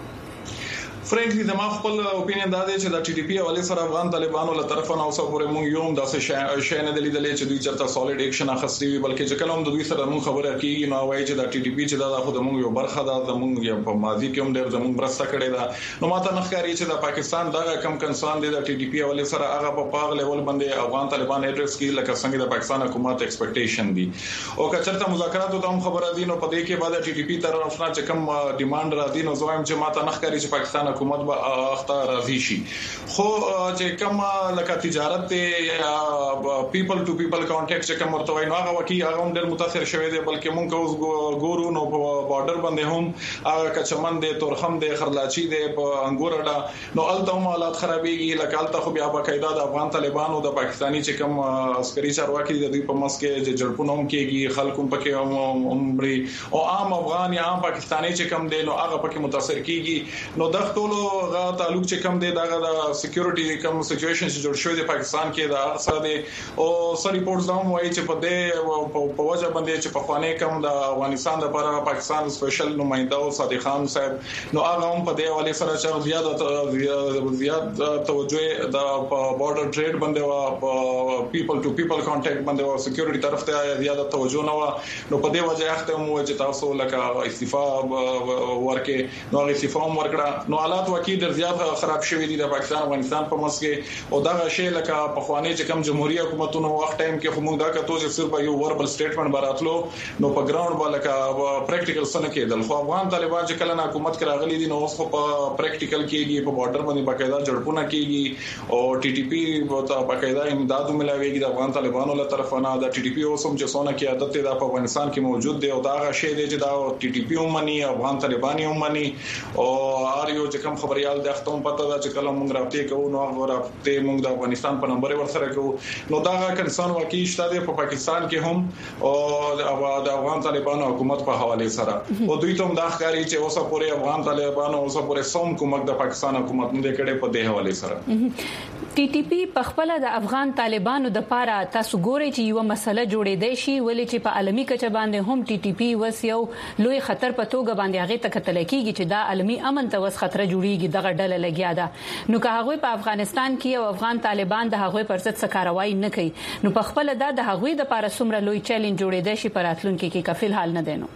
Speaker 6: فرانکلی د ما خپل اپینین دا دی چې د ټي ټي پی حواله سره افغان طالبانو له طرفه نو اوسه پورې مونږ یو داسې شای نه دلیدلې چې دوی چرته سالډ اکشن اخستي وي بلکې چې کله هم د دوی سره مونږ خبره کیږي نو وایي چې د ټي ټي پی چې دا خو د مونږ یو برخه ده د مونږ یو په ماضي کې هم ډېر زموږ برسته کړې ده. نو ماته نخکاری چې د پاکستان دا کم کنسان دی د ټي ټي پی حواله سره هغه په پاغ لیول باندې افغان طالبان ایډریس کی لکه څنګه د پاکستان حکومت ایکسپیکټیشن دي او کچرته مذاکرات ته هم خبره دي نو په دې کې بعد ټي ټي پی طرف نه چې کم ډیماند را دي نو زوایم چې ماته نخکاری چې پاکستان حکومت به راضي شي خو چې کوم لکه تجارت ته پیپل ټو پیپل کانټیکټ چې کوم ورته وای نو هغه وکی هغه هم ډېر متاثر شوی دی بلکې مونږ اوس ګورو نو په بارډر باندې هم هغه کچمن دی تورخم دی خرلاچی دی په انګورډا نو الته هم حالات خرابېږي لکه الته خو بیا باقاعده د افغان طالبانو د پاکستانی چې کوم عسکري چارواکي د دوی په مسکه چې جړپونه هم کېږي خلکو پکې هم عمري او عام افغان یا عام پاکستانی چې کوم دی نو هغه پکې متاثر کیږي نو د ټولو غا تعلق چې کوم دی دا د سکیورټي کوم سچويشن چې جوړ شوی دی پاکستان کې دا اثر دی او سړي ریپورتس دا وایي چې په دې په وجه باندې چې په خوانه کوم د افغانستان لپاره پاکستان سپیشل نمائنده او صادق خان صاحب نو هغه هم په دې حواله سره چې زیات توجه د بارډر ټریډ باندې او پیپل ټو پیپل کانټیکټ باندې او سکیورټي طرف ته زیات توجه نه و نو په دې وجه اخته مو چې تاسو لکه استعفا ورکې نو استعفا ورکړه نو حالات وکیل ډیر زیات خراب شوی دي د پاکستان افغانستان په مسکه او دا شی لکه په خوانه چې کوم جمهوریت حکومتونو وخت ټایم کې خو موږ دا کتو چې صرف یو وربل سټیټمنټ براتلو نو په ګراوند باندې پریکټیکل سن کېدل خو افغان طالبان چې کله حکومت کې راغلي دي نو اوس په پریکټیکل کېږي په بارډر باندې باقاعده جړپونه کېږي او ټي ټي پی ته باقاعده امداد ملاويږي د افغان طالبانو له طرفه نه د ټي ټي پی اوسم چې څونه کې عادت دی په افغانستان کې موجود دی او دا شی دی چې دا ټي ټي پی هم مني افغان طالبان هم مني او ار یو چې کوم خبريال د ختم پته دا چې کله موږ راپټې کوو نو هغه راپټې موږ د افغانستان په نمبر ورسره کوو نو دا کنسان واقعي شته په پاکستان کې هم او د افغان طالبانو حکومت په حواله سره او دوی ته هم دا ښکاري چې اوسه پورې افغان طالبانو اوسه پورې سوم کومک د پاکستان حکومت نه کړي په دې حواله سره
Speaker 1: ټي ټي پی په خپل د افغان طالبانو د پاره تاسو ګوري چې یو مسله جوړې دی شي ولې چې په عالمي کچه باندې هم ټي ټي پی وس یو لوی خطر په توګه باندې هغه ته کتل کیږي چې دا عالمي امن ته وس خطر جوړیږي دغه ډله لګیا ده نو که هغه په افغانستان کې او افغان طالبان د هغه پر ضد څه کاروایی نه کوي نو په خپل د هغه د پاره څومره لوی چیلنج جوړې دی شي پر اتلونکو کې کفیل حال نه دینو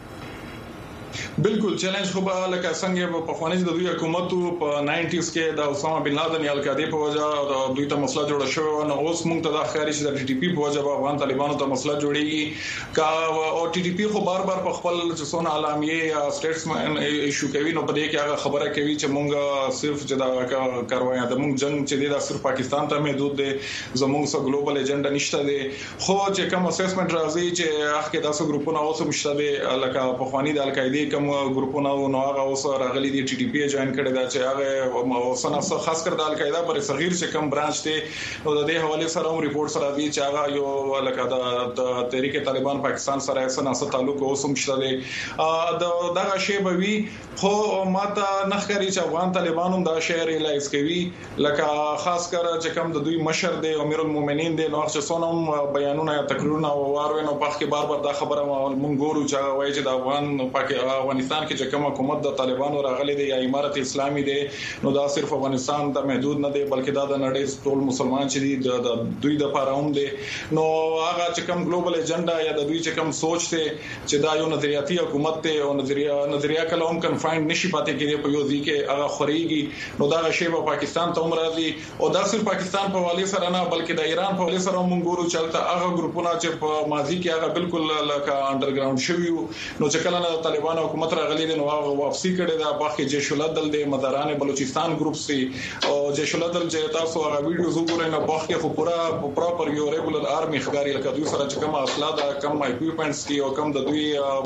Speaker 6: بالکل چیلنج خو به لکه څنګه په خوانیز د دوی حکومت په 90s کې د اسامه بن لادن یا القاعده په وجه د دوی ته مسله جوړه شو نو اوس موږ ته د خارج د ټي ټي پی په وجه په افغان طالبانو ته مسله جوړیږي کا او ټي ټي پی خو بار په خپل څونه اعلامیه یا سټیټسمن ایشو کوي نو په دې کې هغه خبره کوي چې موږ صرف چې دا کاروای د موږ جنگ چې دا صرف پاکستان ته محدود دي زموږ سره ګلوبل ایجنډا نشته دي خو چې کوم اسسمنت راځي چې هغه داسې ګروپونه اوس مشته دي لکه په خواني د القاعده کوم ګروپونه نو هغه اوس راغلي دي ټي ټي پی جوائن کړي دا چې هغه اوسنه خاص کر د القاعده پر صغیر چې کم برانچ ته نو د دې حواله سره هم ریپورت سره دي چې هغه یو لکه د تحریک طالبان پاکستان سره اسنه تعلق اوسم شته دي دا شی به وي خو ماته نخکری چې افغان طالبانو دا شی ریلایز کوي لکه خاص کر چې کم د دوی مشر دی امیر المؤمنین دی نو چې څونم بیانونه یا تقریرونه واروي نو په کې بار دا خبره مونږ ګورو چې وایي چې د افغانستان کې چې کوم حکومت د طالبانو راغلي دی یا امارت اسلامي دی نو دا صرف افغانستان ته محدود نه دی بلکې دا د نړۍ ټول مسلمان چې دی د دوی د پاره هم دی نو هغه چې کوم ګلوبل ایجنډا یا د دوی چې کوم سوچ ته چې دا یو نظریاتي حکومت ته او نظریه کله هم کنفاینډ نشي پاتې کېږي په یو ځای کې هغه خوريږي نو دا شی په پاکستان ته هم راځي او دا صرف پاکستان په حواله سره نه بلکې د ایران په حواله سره هم ګورو چې هغه ګروپونه چې په ماضي کې هغه بالکل لکه انډرګراوند شوی نو چې کله د طالبانو حکومت راغلي دي نو هغه واپسی کړي دا باقي جيش العدل د مداران بلوچستان ګروپ سي او جيش العدل چې تاسو هغه ویډیوز وګورئ نو باقي خو پراپر یو ریګولر آرمي ښکاری لکه دوی سره چې کوم اصلاح دا کم اکوپمنټس کی او کم د دوی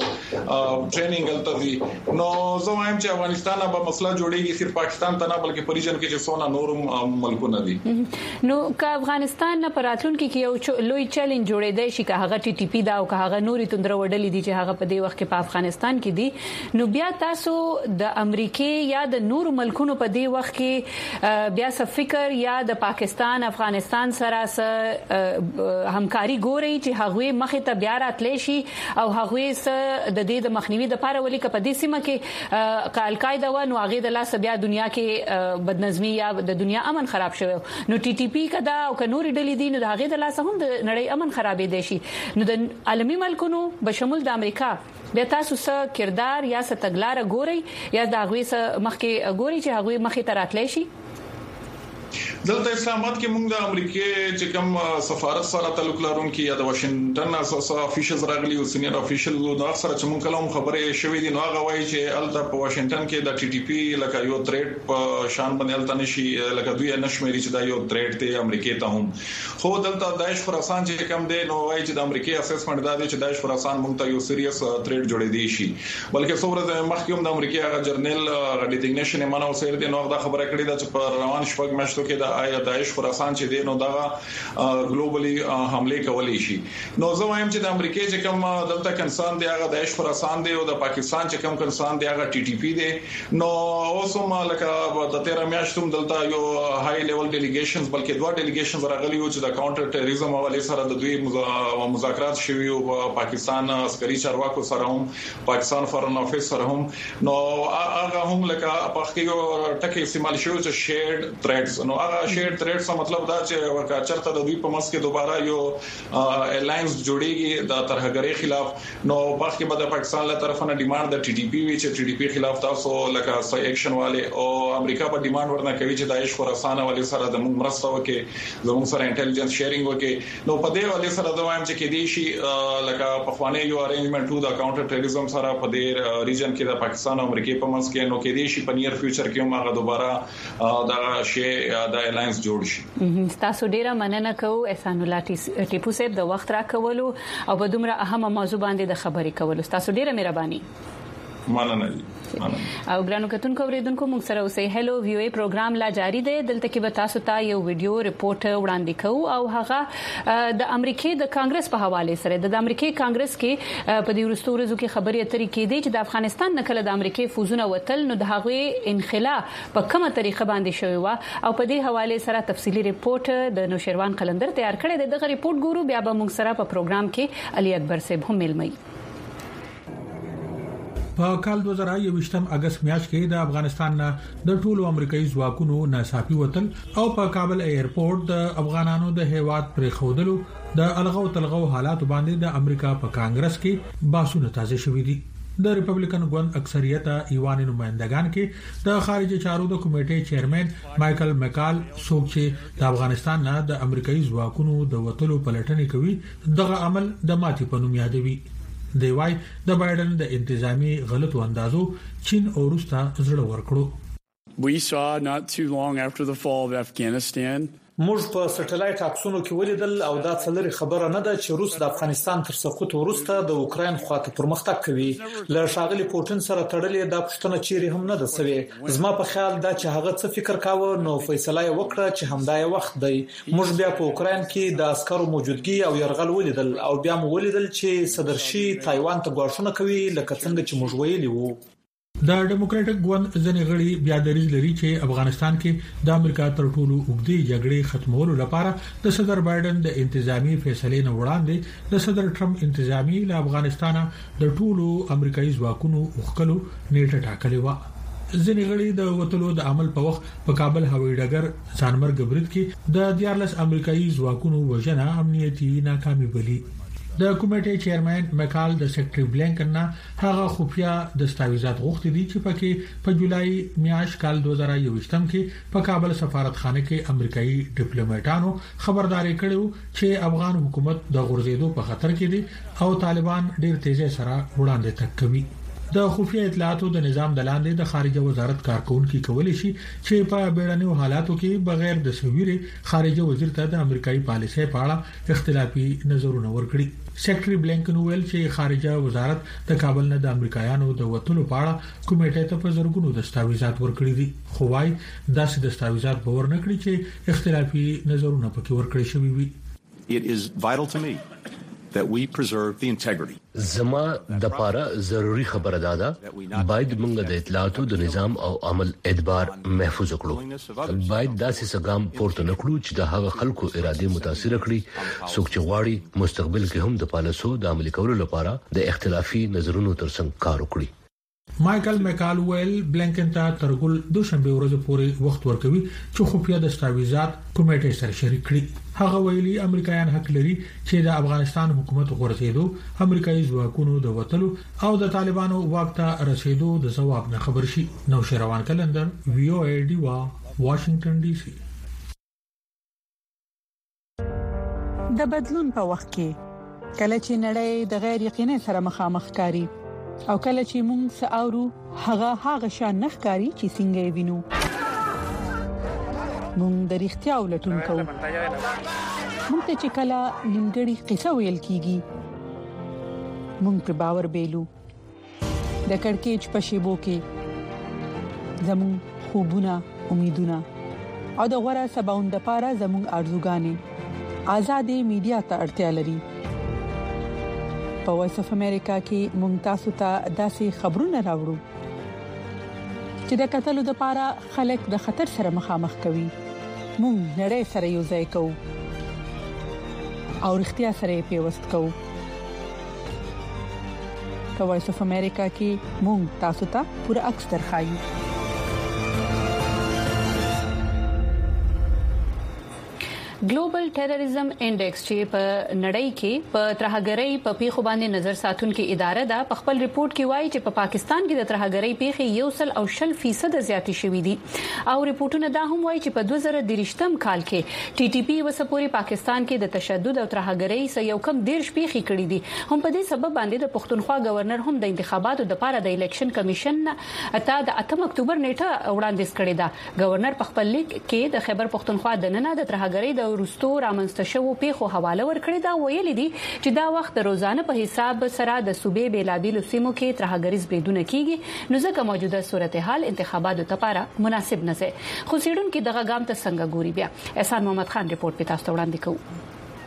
Speaker 6: ټریننګ الته دي نو زه وایم چې افغانستان به مسله جوړیږي صرف پاکستان ته نه بلکې پریجن کې چې څونه نورم ملکونه دي
Speaker 1: نو که افغانستان نه پراتلونکو کې یو لوی چیلنج جوړې دی چې هغه ټي ټي پی دا او هغه نوري تندر وډلې دي چې هغه په دې وخت کې په افغانستان کې دي نو بیا تاسو د امریکای یا د نور ملکونو په دې وخت کې بیا څه فکر یا د پاکستان افغانستان سره همکاري ګوري چې هغه مخې ته بیا راتلی شي او هغه د دې د مخنیوي د لپاره ولې په دې سیمه کې القاعده و نو هغه د لاس بیا دنیا کې بدنظمی یا د دنیا امن خراب شوی نو ټي ټي پی کدا او کنوري ډلې دي نو هغه د لاس هم د نړۍ امن خرابې دي شي نو د عالمي ملکونو بشمول د امریکا بیا تاسو څه کردار یا څه تګلارې ګوري یا د هغه څه مخکې ګوري چې هغه مخې ته راتلی شي
Speaker 6: دلته اسلامات کې موږ د امریکای چې کوم سفارت سره تعلق لرونکي یا د واشنگټن اساسا افیشلز راغلي او سینیئر افیشل نو دا سره چې موږ کلام خبرې شوې دي نو هغه وایي چې الته په واشنگټن کې د ټي ټي پی لکه یو تریټ په شان باندې الته نشي لکه دوی نشمري چې دا یو تریټ دی امریکای ته هم خو دلته داعش خراسان چې کوم دی نو وایي چې د امریکای اسسمنټ دا دی چې داعش خراسان موږ ته یو سیریس تریټ جوړې دی شي بلکې څومره مخکې هم د امریکای هغه جرنل ډیزګنیشن یې مانو سیر دی نو دا خبره کړې ده چې په روان شپږ میاشتو کې آیا داعش خراسان چې دی نو دا ګلوبلی حمله کولای شي نو زه وایم چې د امریکای چې کوم دلته کنسان دی هغه داعش خراسان دی او د پاکستان چې کوم کنسان دی هغه ټي ټي پی دی نو اوسم لکه د 13 میاشتوم دلته یو های لیول ډیلیګیشنز بلکې دوه ډیلیګیشنز راغلي او چې د کاونټر ټیرریزم حواله سره د دوی مذاکرات شوي او پاکستان عسکري چارواکو سره هم پاکستان فارن افیس سره هم نو هغه هم لکه په خيو ټکي استعمال شوی چې شیرډ تھریټس نو هغه شیرډ تھریټس مطلب دا چې ورکا چرته د دوی په مسکه دوباره یو الاینس جوړیږي د ترهګری خلاف نو باقي به د پاکستان له طرفه نه ډیماند د ټي ټي پی وی چې ټي ټي پی خلاف تاسو لکه سای اکشن والے او امریکا په ډیماند ورنه کوي چې داعش خراسان والے سره د موږ مرسته وکړي زموږ سره انټيليجنس شیرینګ وکړي نو په دې والے سره دا وایم چې کې دي شي لکه په خوانه یو ارینجمنت وو د کاونټر ټیرریزم سره په دې ریجن کې د پاکستان او امریکا په منځ کې نو کې دي شي په نیر فیوچر کې هم هغه دوباره دا شی د الاینس جوړ شي
Speaker 1: تاسو ډیره مننه کوم احسان الله ټیپو صاحب د وخت راکولو او په دومره اهمه موضوع باندې د خبرې کولو تاسو ډیره مهرباني
Speaker 6: مننه
Speaker 1: او ګرانو کتونکو اوریدونکو موږ سره اوسئ هلو ویو ای پروګرام لا جاری دی دلته کې به تاسو ته یو ویډیو ریپورت وړاندې کوو او هغه د امریکای د کانګرس په حواله سره د امریکای کانګرس کې په دې وروستو ورځو کې خبرې اترې کېدې چې د افغانستان نکله د امریکای فوزونه وتل نو د هغه انخلا په کومه طریقه باندې شوی و او په دې حواله سره تفصيلي ریپورت د نوشیروان قلندر تیار کړی دی دغه ریپورت ګورو بیا به موږ سره په پروګرام کې علي اکبر صاحب هم ملمي
Speaker 10: په کال 2021 اگست میاشت کې د افغانستان د ټولو امریکایي ځواکونو ناڅاپي وتل او په کابل ایرپورټ د افغانانو د هیواد پرې خودلو د الغو تلغو حالات باندې د امریکا په کانګرس کې باسونه تازه شوې دي د ریپبلیکن ګوند اکثریت ایوان نمائندگان کې د خارجه چارو د کمیټې چیرمن مایکل مکال څوک چې د افغانستان نه د امریکایي ځواکونو د وټلو پلټنې کوي دغه عمل د ماتي په نوم یادوي دی وايي د بایدن د انتظامی غلطو اندازو چین او روستا زړه ورکړو
Speaker 11: We saw not too long after the fall of Afghanistan
Speaker 12: موږ په سټلایټ عکسونو کې ولیدل او دا څلوري خبره نه ده چې روس د افغانستان تر سقوط وروسته د اوکرين خواته پرمختګ کوي ل شاغلي پوتين سره تړلې د پښتنه چیرې هم نه ده سوي زما په خیال دا چې هغه څه فکر کاوه نو فیصله وکړه چې همدای وخت دی موږ بیا په اوکرين کې د عسکرو موجودګي او يرغل ولیدل او بیا مو ولیدل چې صدرشي تایوان ته غواړونه کوي لکه څنګه چې موږ ویلي وو
Speaker 10: د ډیموکراټک ګوند ځنې غړي بیا دریځ لري چې افغانستان کې د امریکا تر ټولو اوږدې جګړې ختمولو لپاره د صدر بایدن د انتظامی فیصلې نه وړاندې د صدر ټرمپ انتظامی له افغانستان د ټولو امریکایي ځواکونو وکړو نیټه ټاکلې و ځنې غړي د وټلو د عمل په وخت په کابل هوایي ډګر ځانمرګ برید کې د 14 امریکایي ځواکونو وژنه امنیتي ناکامي بلی د کمیټې چیرمن مکال د سیکریټری بلینکن نه هغه خفیا دستاویزات غوښتي دي چې پکې په جولای میاشت کال 2021 کې په کابل سفارتخانه کې امریکایي ډیپلوماټانو خبرداري کړو چې افغان حکومت د غورځېدو په خطر کې دي او طالبان ډیر تیزی سره وړاندې تک کوي د خفیا اطلاعاتو د نظام د لاندې د خارجه وزارت کارکونکو کولی شي چې په بیړنیو حالاتو کې بغیر د سویري خارجه وزیر ته د امریکایي پالیسۍ په اړه اختلافي نظرونه ورکړي سیکریټری بلینکن ویل چې خارجه وزارت د کابل نه د امریکایانو د وټلو په اړه کمیټې ته په زرګونو دستاویزات ورکړي دي خو وايي داسې دستاویزات به ورنه کړی چې اختلافي نظرونه پکې ورکړي شوی وي
Speaker 13: It is vital to me that we preserve the integrity.
Speaker 14: زما د پاره ضروری خبره ده باید موږ د اطلاعاتو د نظام او عمل اعتبار محفوظ کړو. باید داسې سګام پورته نکړو چې د هغه خلکو اراده متاثر کړي څوک چې غواړي مستقبل کې هم د پالیسو د عملي کولو لپاره د اختلافي نظرونو ترڅنګ کار وکړي.
Speaker 10: مايكل ميكالويل بلنکن ته ترګل دوشنبه ورځ پورې وخت ورکوي چې خفیه دستاویزات کمیټې سره شریک کړي. هغه ویلي امریکایان حق لري چې د افغانستان حکومت غورځېدو امریکایي ځواکونو د وټلو او د طالبانو واک ته رسیدو د ځواب نه خبر شي. نو شروان کلندر VOA ډیوا واشنگټن ډي سي.
Speaker 2: د بدلون په وخت کې کله چې نړۍ د غیر یقیني سره مخامخ کاری او کله چې موږ ساورو هغه شان نخکاری چې څنګه وینو موږ د اړتیا ولټون کوو. موږ ته چې کله نیمګړی قصه ویل کیږي موږ پر باور بیلو. د کڑکېچ په شیبو کې زموږ خوبونه امیدونه او د غوړه سباوند لپاره زموږ ارزوګانې آزادې میډیا ته اړتیا لري. په وایس اف امریکا کې مونږ تاسو ته داسې خبرونه راوړو چې د قتلو د پاره خلک د خطر سره مخامخ کوي. مونږ نړۍ سره یو ځای کوو او اړتیا سره پیوست کوو. په وایس اف امریکا کې مونږ تاسو ته پوره عکس درخایو.
Speaker 1: ګلوبل ټیرریزم انډیکس چې په نړۍ کې په ترهګرۍ په پیښو باندې نظر ساتونکو اداره ده په خپل ریپورت کې وایي چې په پاکستان کې د ترهګرۍ پیښې 100% زیاتې شوې دي او ریپورتونه دا هم وایي چې په 2023م کال کې TTP وسپوري پاکستان کې د تشدد او ترهګرۍ سره یو کم 10 پیښې کړې دي. هم په دې سبب باندې د پښتونخوا گورنر هم د انتخاباتو لپاره د الیکشن کمیشن ته د 8 اکتوبر نیټه وړاندیز کړې ده. گورنر په خپل لیک کې د خیبر پښتونخوا د نن د ترهګرۍ د ورستو رامنځته شوو پیښو حواله ورکړې دا ویل دي چې دا وخت روزانه په حساب سره د صوبې بیلابیلو سیمو کې ترهګریز بریدونه کیږي نو ځکه موجوده صورتحال انتخاباتو لپاره مناسب نه ده. خو سیډونکو دغه ګام ته څنګه ګوري بیا احسان محمد خان ریپورت په تاسو وړاندې کوي.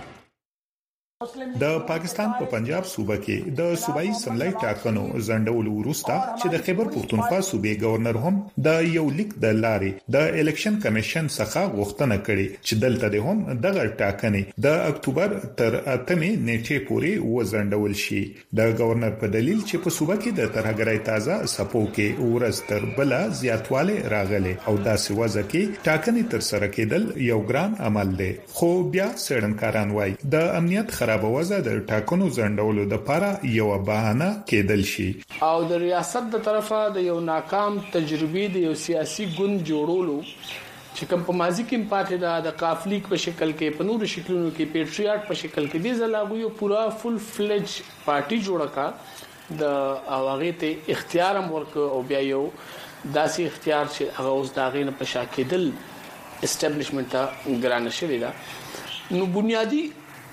Speaker 3: د پاکستان په پنجاب صوبه کې د صوبایي سملای ټاکنو زندول ورستا چې د خیبر پښتونخوا صوبې گورنر هم د یو لیک د لارې د الیکشن کمیشن څخه غوښتنه کړې چې دلته د هم دغه ټاکنې د اکتوبر تر 8 نیټې پورې وزندول شي. د گورنر په دلیل چې په صوبه کې د ترهګرۍ تازه سپو کې ورځ تر بل زیاتواله راغله او داسې وځه کې ټاکنې تر سره کېدل یو ګران عمل دی. خو بیا سړنکاران وایي د امنیت بوازه د ټاکنو زندولو د لپاره یو بهانه کېدل شي
Speaker 15: او د ریاست د طرفه د یو ناکام تجربې د یو سیاسي ګوند جوړولو چې کوم په ماضي کې پاتې د قافلیک په شکل کې په نورو شکلونو کې پیټریاټ په شکل کې دي زلاغو یو پورا فل فلج پارټي جوړه کا د هغه ته اختیار ورک او بیا یو داسې اختیار چې هغه اوس داغې نه په شاکېدل اسټابلیشمنت ته ګرانه شوی دا. نو بنیادی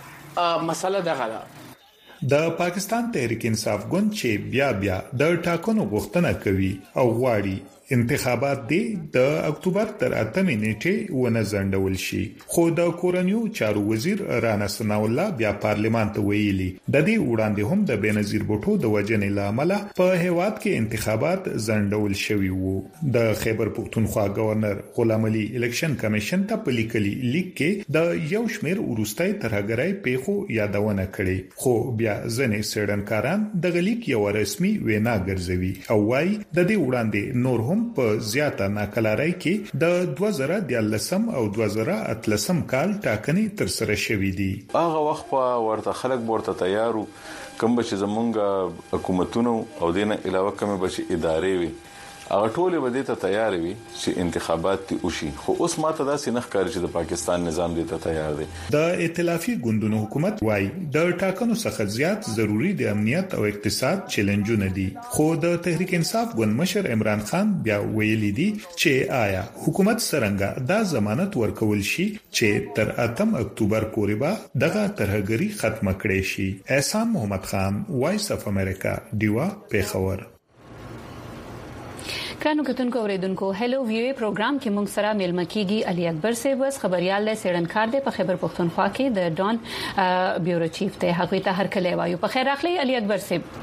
Speaker 15: مسله دغه ده
Speaker 3: د پاکستان تحریک انصاف ګوند چې بیا د ټاکنو غوښتنه کوي او غواړي انتخابات د اکتوبر تر 8 نیټې ونه ځنډول شي. خو د کورنیو چارو وزیر رانا ثنا الله بیا پارلیمان ته ویلي د دې وړاندې هم د بنظیر بوټو د وجنې لامل په هیواد کې انتخابات ځنډول شوي وو. د خیبر پښتونخوا گورنر غلام علي الیکشن کمیشن ته په لیکلي لیک کې د یو شمېر ورستۍ ترهګرۍ پیښو یادونه کړې. خو بیا ځنې سړنکاران د غلیک یو رسمي وینا ګرځوي او وايي د دې وړاندې نور هم په زیاته ناکلارۍ کې د 2013 او 2018 کال ټاکنې تر سره شوې دي.
Speaker 16: هغه وخت په ورته خلک ورته تیارو کوم چې زمونږ حکومتونو او دینه علاوه کوم بچي ادارې وي هغه ټول به ته تیار وي چې انتخابات تی وشي. خو اوس ماته دا سینخ کاری چې د پاکستان نظام دې ته تیار دی.
Speaker 3: د ائتلافي ګوندونو حکومت وايي د ټاکنو څخه زیات ضروری د امنیت او اقتصاد چیلنجونه دي. خو د تحریک انصاف ګوند مشر عمران خان بیا ویلي دي چې آیا حکومت څنګه دا ضمانت ورکول شي چې تر 8 اکتوبر پورې به دغه ترهګری ختم کړي شي. احسان محمد خان وایس اف امریکا ډیوا پیښور.
Speaker 1: کانو کتونکو اوریدونکو هلو ویو پروګرام کې موږ سره ملما کیږي علي اکبر صاحب خبريال له سړنکار د په خیبر پختونخوا کې د ډان بیورو چیف ته هغه ته هر کله وایو په خیر اخلي علي اکبر صاحب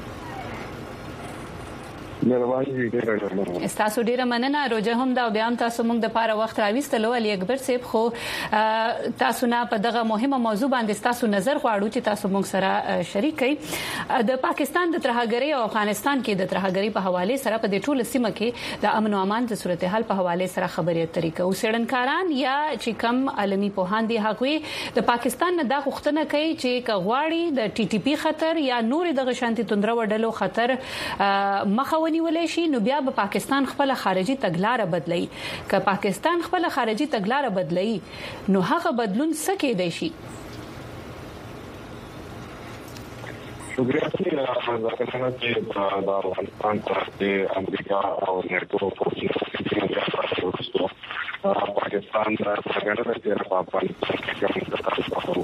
Speaker 1: تاسو ډیره مننه روزه هم دا بیا هم تاسو موږ د پاره وخت راويستلو علي اکبر صاحب خو تاسو نه په دغه مهمه موضوع باندې تاسو نظر غواړو چې تاسو موږ سره شریک کړئ د پاکستان د ترهګری او افغانستان کې د ترهګری په حواله سره په دې ټول سیمه کې د امن او امان د صورتحال په حواله سره خبرې اترې کوي سړنکاران یا چې کم عالمي پوهان دي هغه د پاکستان نه د غوښتنه کوي چې کغواړي د ټي ټي پی خطر یا نور د شانتي توندرو وډلو خطر مخاوني ولې شي نو بیا به پاکستان خپل خارجي تګلارې بدلي که پاکستان خپل خارجي تګلارې بدلي نو هغه بدلون څه کېدای شي
Speaker 17: شکریہ چې د افغانستان په امریکا او نیټو په پاکستان د څنګه د افغانستان کې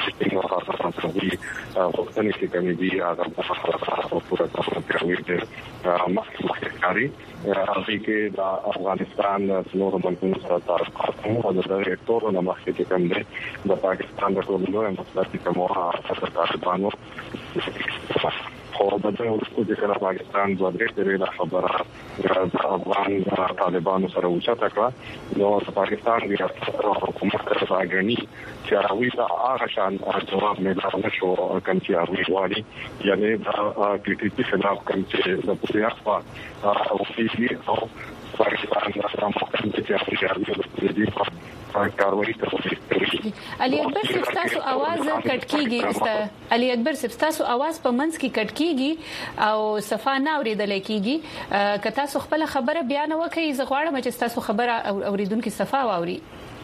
Speaker 17: وختونه کې کمی دي هغه په پوره توګه مخکاري هغه کې د افغانستان نور ملکونو سره تعلقات او د ډیرکټور نه مخکې کې کم دي د پاکستان د ټولنې مسلې کومه د طالبانو خو د دې پاکستان د درې خبره د افغان طالبانو سره وچاته کړه نو د پاکستان د حکومت راغني چې هغه ته هغه شان جواب نه شو کوم چې هغه وایي یعنی د کریټیکي خلاف کوم چې د پولیسو او فیزي او پاکستان د مقام چې هغه کاروایی کوي
Speaker 1: علي اکبر صاحب تاسو आवाज کټ کیږي علي اکبر صاحب تاسو आवाज په منځ کې کټ کیږي او صفه نه اوریدل کیږي که تاسو خپل خبره بیان وکړئ زه غواړم چې تاسو خبره اوریدونکو صفه واوري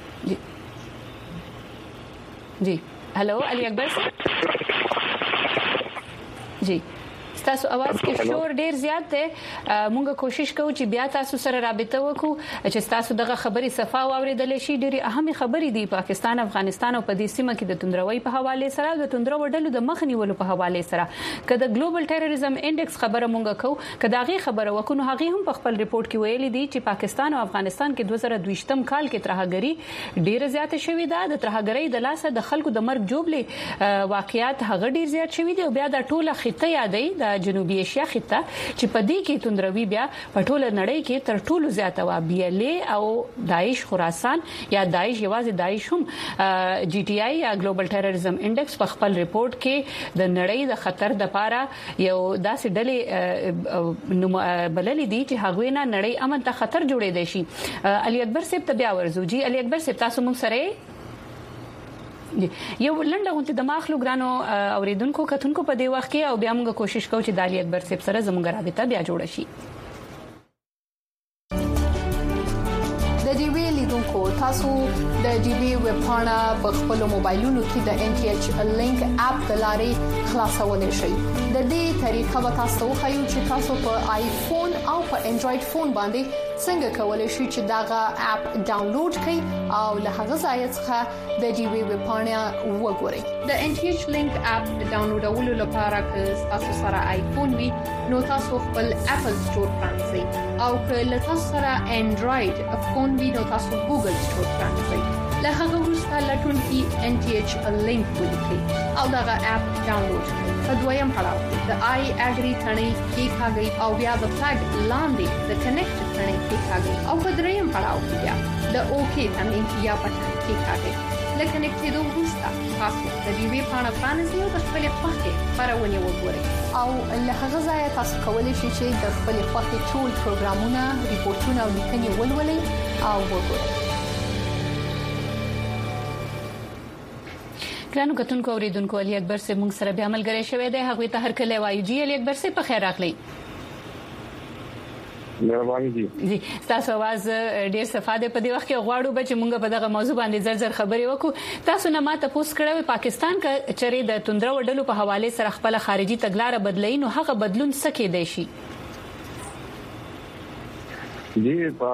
Speaker 1: جی هالو علي اکبر جی تاسو आवाज کې شور ډیر زیات دی مونږ کوشش کوو چې بیا تاسو سره رابطه وکړو چې تاسو دغه خبري صفه واوریدل شي ډېری اهمه خبري دي پاکستان افغانستان او په دې سیمه کې د توندروي په حواله سره د توندرو وډلو د مخنیولو په حواله سره کله ګلوبل ټیرریزم انډیکس خبره مونږ کوو کله هغه خبره وکړو هغه هم په خپل ریپورت کې ویلي دي چې پاکستان او افغانستان کې 2022م کال کې ترهګری ډیره زیاته شوې ده د ترهګری د لاسه د خلکو د مرګ جوړلې واقعیات هغه ډیر زیات شوې دي او بیا د ټوله خطه یادې د جنوبي ایشیا خطه چې په دې کې توندروي بیا په ټوله نړۍ کې تر ټولو زیاته و BLA او داعش خراسان یا داعش یوازې داعش هم جی ټي آی یا ګلوبل ټیرریزم انډیکس په خپل ریپورت کې د نړۍ د خطر د پاره یو داسې ډلې بللې دي چې هغه نه نړۍ امن ته خطر جوړې دي شي علي اکبر صاحب ته بیا ورزو جی علي اکبر صاحب تاسو موږ سره یو لنډه غونډه د ماخلو ګرانو اوریدونکو کتونکو په دې وخت کې او بیا موږ کوشش کوو چې دالي اکبر صاحب سره زموږ رابطه بیا جوړ شي
Speaker 2: د دې ویلیدونکو تاسو د ډي بي ویب پاڼه په خپل موبایلونو کې د NTH لینک اپ د لارې خلاصولای شئ د دې طریقه به تاسو خایو چې تاسو په آیفون او په انډراید فون باندې څنګه کولای شئ چې داغه اپ ډاونلوډ کړئ او له هغه ځای څخه د ډي بي ویب پاڼه وګورئ د NTH لینک اپ ډاونلوډولو لپاره که تاسو سره آیفون وي نو تاسو خپل اپل سٹور پرانځئ او که له تاسو سره انډراید فون وي نو تاسو ګوګل سٹور پرانځئ له هغه وروسته لټون کې NTH لینک ولیکئ او دغه اپ ډاونلوډ کړئ په دویم پړاو کې د آی اګری ثنې کې کاږي او بیا د فلګ لاندې د کنیکټ ثنې کې کاږي او په دریم پړاو کې بیا د اوکی ثنې یا پټن کې کاږي لکه نکټېدو وروسته تاسو د دې وی پاڼه باندې یو د خپل خوښه خبرونه وګورئ او له هغه ځای تاسو کولی شئ چې د خپل خوښه ټول پروګرامونه ریپورتونه او لیکنې ولولئ او وګورئ
Speaker 1: ګرانو کتونکو اوریدونکو علي اکبر صاحب موږ سره بیا ملګری شوی دی هغه ته هر کله وایي جی علي اکبر صاحب په خیر راغلی
Speaker 17: مهرباني
Speaker 1: دي تاسو आवाज ډیر صفاده په دی وخت کې غواړو به چې مونږ په دغه موضوع باندې زر خبرې وکړو تاسو نه ماته پوس کړو پاکستان کا چره د توندرو وډلو په حواله سره خپل خارجي تګلارې بدلای نو هغه بدلون څه کېدای شي
Speaker 17: دي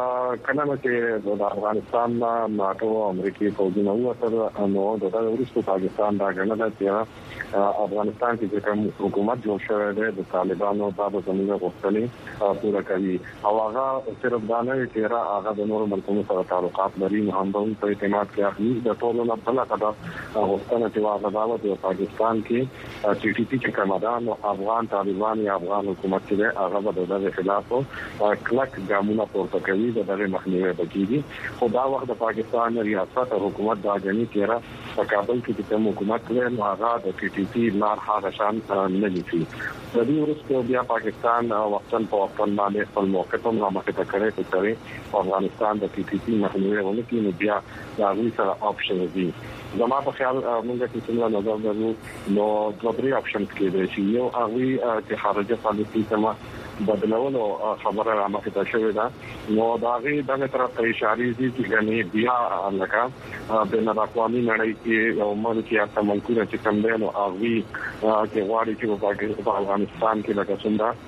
Speaker 17: کله چې د افغانستان ناتو امریکای فوجونه وته نو د ورستو پاکستان دا غنډه چې افغانستان کې کوم حکومت جوړ شوی دی د طالبانو د زمينه غوښتنې پوره کوي او هغه صرف دا نه چې هغه د نورو ملکونو سره تعلقات لري نه هم په اعتماد کې اخلي د ټولو نه بل کده غوښتنه چې هغه د پاکستان کې ټي ټي پی کې کومدان او افغان طالبان یا افغان حکومت چې هغه د خلاف کلک ګامونه پورته کوي د دغه مخنیوي بکیږي خو دا وخت د پاکستان ریاست او حکومت دا غني کېره په کابل کې چې حکومت له هغه د ټي ټي پی لار هغه شان نه لیکي د دې ورسته بیا پاکستان وختن په وختن باندې خپل موقف هم رامخته کړی چې افغانستان د ټي ټي پی مخنیوي ولکې نو بیا دا غوي سره اپشن دي زما په خیال موږ چې څنګه نظر درو نو دوه درې اپشنز کې دي چې یو هغه چې خارجه پالیسي سم بدلولو خبره رامخته شوې ده نو دا غي دغه طرف ته اشاره دي چې غني بیا لکه بین الاقوامي نړۍ کې یو ملکي ملکونه چې کوم دي نو هغه چې غواړي چې په افغانستان کې لکه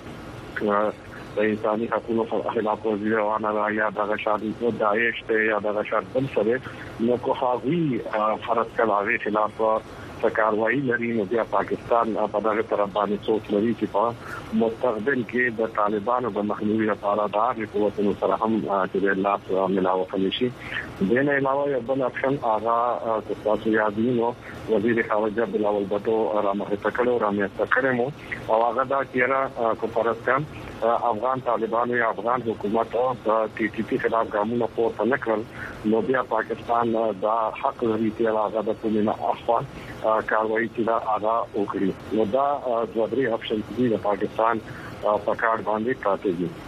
Speaker 17: څنګه د انساني حقوقو خلاف ورزي روانه یا دغه شادي د داعش ته یا دغه شاد بل سره نو کو هغه فرض کړه خلاف کاروایی لري نو بیا پاکستان په دغه طرف باندې سوچ لري چې په مستقبل کې د طالبانو د مخنیوي لپاره د قوتونو سره هم چې د لاس ملاو کوي شي د نه علاوه یو بل اپشن هغه تاسو یادینو وزیر خارجه بلاول بټو رامخته کړو رامخته کړمو او هغه دا کیرا کوپراتکان افغان طالبانو یا افغان حکومت او د ټي ټي پی خلاف ګامونه پورته نکړل نو بیا پاکستان دا حق لري چې هغه د کومه افغان کاروایی چې دا هغه وکړي نو دا د درې اپشن دي د پاکستان په کار باندې پراته دي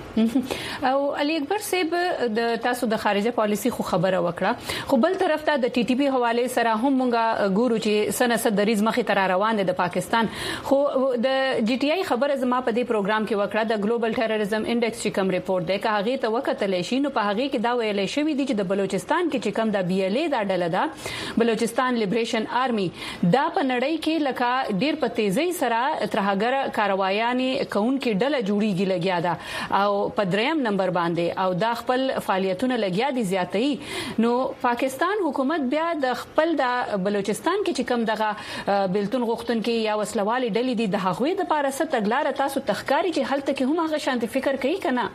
Speaker 1: او علي اکبر صاحب د تاسو د خارجه پالیسی خو خبره وکړه خو بل طرف ته د ټي ټي پی حواله سره هم مونږه ګورو چې سنه دریز مخې تر روان دي د پاکستان خو د جی ټي آی خبره زما په دې پروګرام کې وکړه د ګلوبل ټیرریزم انډیکس چې کوم ریپورت دی که هغه ته وکړل شي نو په هغه کې دا ویل شوی دی چې د بلوچستان کې چې کوم د بي ال ای دا ډله ده بلوچستان لیبریشن آرمي دا په نړۍ کې لکه ډیر په تیزی سره ترهګر کاروایاني کون کې ډله جوړیږي لګیا ده او په دریم نمبر باندې او دا خپل فعالیتونه لګیا دي زیاتې نو پاکستان حکومت بیا د خپل د بلوچستان کې چې کوم دغه بلتون غوښتن کې یا وسلوالي ډلې دي د هغوی د لپاره ست تګلار تاسو تخکاری چې هلته کې هم هغه شانتي فکر کوي کنه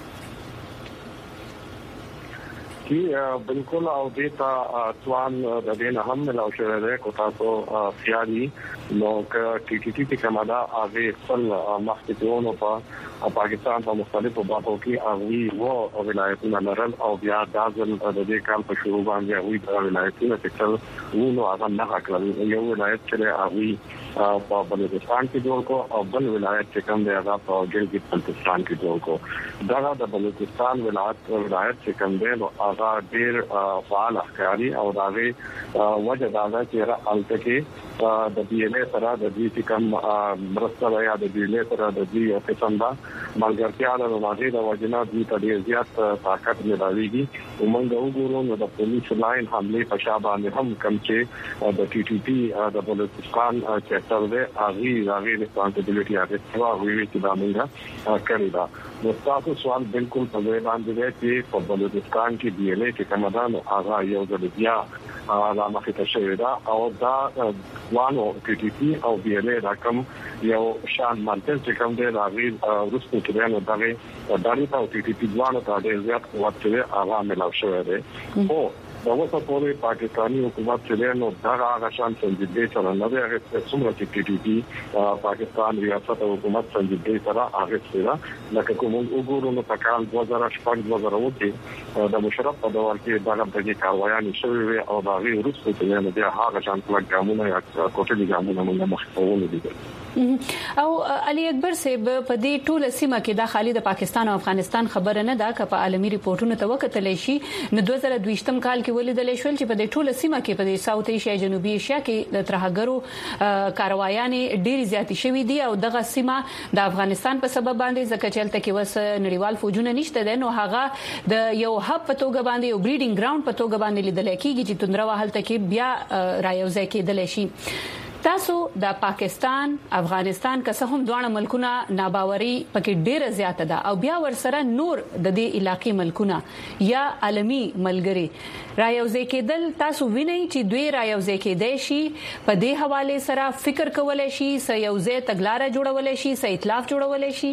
Speaker 17: چې بالکل او دیتا توان د دې نه هم ملاو شوی دی کو تاسو خیالي نو ک ټي ټي پی کمادا هغه خپل مخکېونو په پاکستان په مختلفو باغو کې هغه وو ولایتونه لرل او بیا دازل د دې کال په شروع باندې هغه ولایتونه چې څلورو هغه نه کړل یو ولایت چې هغه په بلوچستان کې جوړ کو او بل ولایت چې کوم دی هغه په ګلګت بلتستان کې جوړ کو دا د بلوچستان ولایت چې کوم دی نو هغه ډیر فعال ښکاری او دا وی وجه دا چې راځي کې د بي ال ای سره د دې کوم مرسته یا د بي ال ای سره د دې په څنډه ملګرتیا له ماضي د وجنه د ډیر زیات طاقت ملایوي ومنګ وګورو نو د پولیس لاین حمله په شابه هم کم چې د ټي ټي پی د بلوچستان چپټر دی هغه ریسپانسیبিলিټي هغه وی چې دا موږ کړی دا نو تاسو سوال بالکل په ځای باندې دی چې په بلوچستان کې بي ال ای کې کومدان هغه یو ځل بیا دا مخکې شوی دا او دا وانو ټي ټي پی او بي ال ای دا کوم یو شان مانټل چې کوم دی دا غیر روسو کې نو دا غي او ټي ټي پی وانو ته ډېر زیات قوت لري هغه ملاو شوی دی او دا اوسه په پاکستاني حکومت چې نو دا هغه شان څنګه سره نه دی هغه څومره چې ټي ټي پی پاکستان ریاست او حکومت څنګه سره هغه سره لکه کوم وګورو نو په کال 2008 کې د مشرف په دور کې دا د کاروایانو شوی او دا غي روسو چې نه دی هغه شان پلګامونه یا کوټلي ګامونه موږ مخکونه دي
Speaker 1: او علي اکبر صاحب په دې ټوله سیمه کې د خالي د پاکستان او افغانستان خبره نه ده چې په عالمي ریپورتونو ته وکړل شي نو 2022م کال کې ولیدل شول چې په دې ټوله سیمه کې په ساوث ایشیا جنوبي ایشیا کې د ترهګرو کاروایاني ډېری زیاتې شوې دي او دغه سیمه د افغانستان په سبب باندې ځکه چې تل کې وس نړیوال فوجونه نشته ده نو هغه د یو هب په توګه باندې یو بریډینګ ګراوند په توګه باندې لیدل کېږي چې تندرا وهلته کې بیا رايوځي کېدل شي تاسو د پاکستان افغانستان که څه هم دوه ملکونه ناباوري پکې ډیره زیاته ده او بیا ورسره نور د دې علاقې ملکونه یا عالمی ملګری رايوځي کېدل تاسو وینئ چې دوی رايوځي کېدای شي په دې حواله سره فکر کولای شي سيوځي تګلارې جوړولای شي سي ائتلاف جوړولای شي.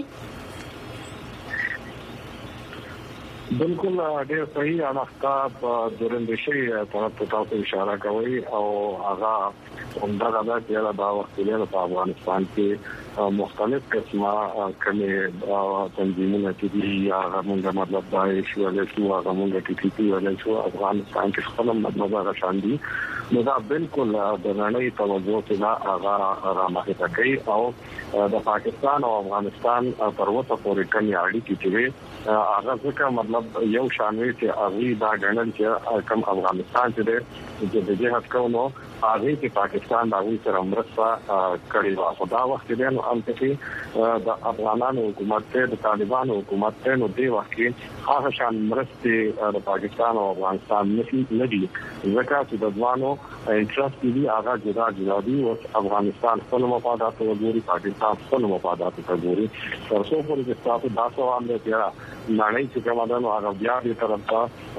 Speaker 17: بالکل ډېر صحیح اناختاب درنده شي تاسو اشاره کوي او هغه همدغه د دا وخت له افغانستان کې مختلف قسمه کله تنظیمونه چې هغه موږ مطلب دا شو له شو هغه موږ ټي پی ولې شو افغانستان کې خپل مطلب هغه شان دي نو دا بالکل د نړۍ توجه ته هغه رامخته کوي او د پاکستان او افغانستان پروته پورې کني اړیکې چې هغه څنګه مطلب یو شامل چې هغه دا غنل چې کوم افغانستان چې د جهاد کوو هغه کې پاکستان د هغوی سره مرسته کړې و خدا وخت دی نو امتفي د افغانانو حکومت ته د طالبانو حکومت ته نو دی وخت کې هغه شان مرسته د پاکستان او افغانستان نه دي ځکه چې د ځوانو انټرست دی هغه جدا دي او افغانستان خپل مفادات او ګوري پاکستان خپل مفادات ته ګوري ترڅو پورې چې تاسو دا سوال دی چې نړۍ چې کومه ده نو هغه بیا دې طرف ته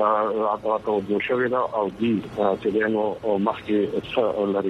Speaker 17: راځو د شوې ده او دې چې نو مخکې لري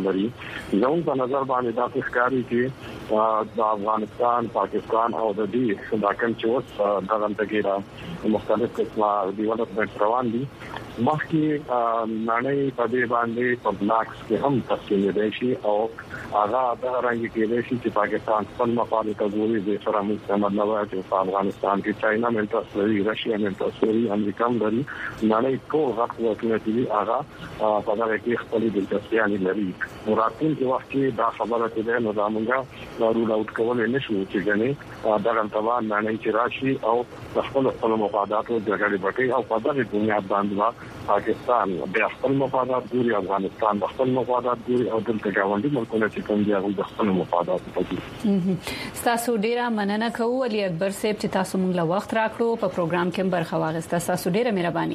Speaker 17: زموږ په نظر باندې دا ښکاري چې د افغانستان پاکستان او د دې د کوم چې اوس دغه تګیرا مختلف قسمه ډیولپمنٹ روان دي مخکې نړۍ په دې باندې په بلاکس کې هم تقسیم دي شي او هغه د رنګ کې دي چې پاکستان خپل مفاد ته ګوري د سره مستعمل نه وایي چې افغانستان کې چاینا منټس لري راشیا منټس لري امریکا هم لري نړۍ ټول غټ وکړي چې هغه په دغه کې خپل دلچسپي لري مراتب کې وخت کې دا خبره ده نو دا موږ رول اوټ کولای نشو چې غني دا غنټوا نړۍ چې راشي او خپل مفادات او جګړې بټي او په دغه بنیاد باندې پاکستان د خپل مفادات ګوري افغانستان د خپل مفادات ګوري او دلته ګاونډي ملکونه چې کوم دي هغه د خپل مفادات پټي.
Speaker 1: تاسو ډیره مننه کوو علي اکبر صاحب چې تاسو موږ له وخت راکړو په پروګرام کې برخه واغسته تاسو ډیره مهرباني.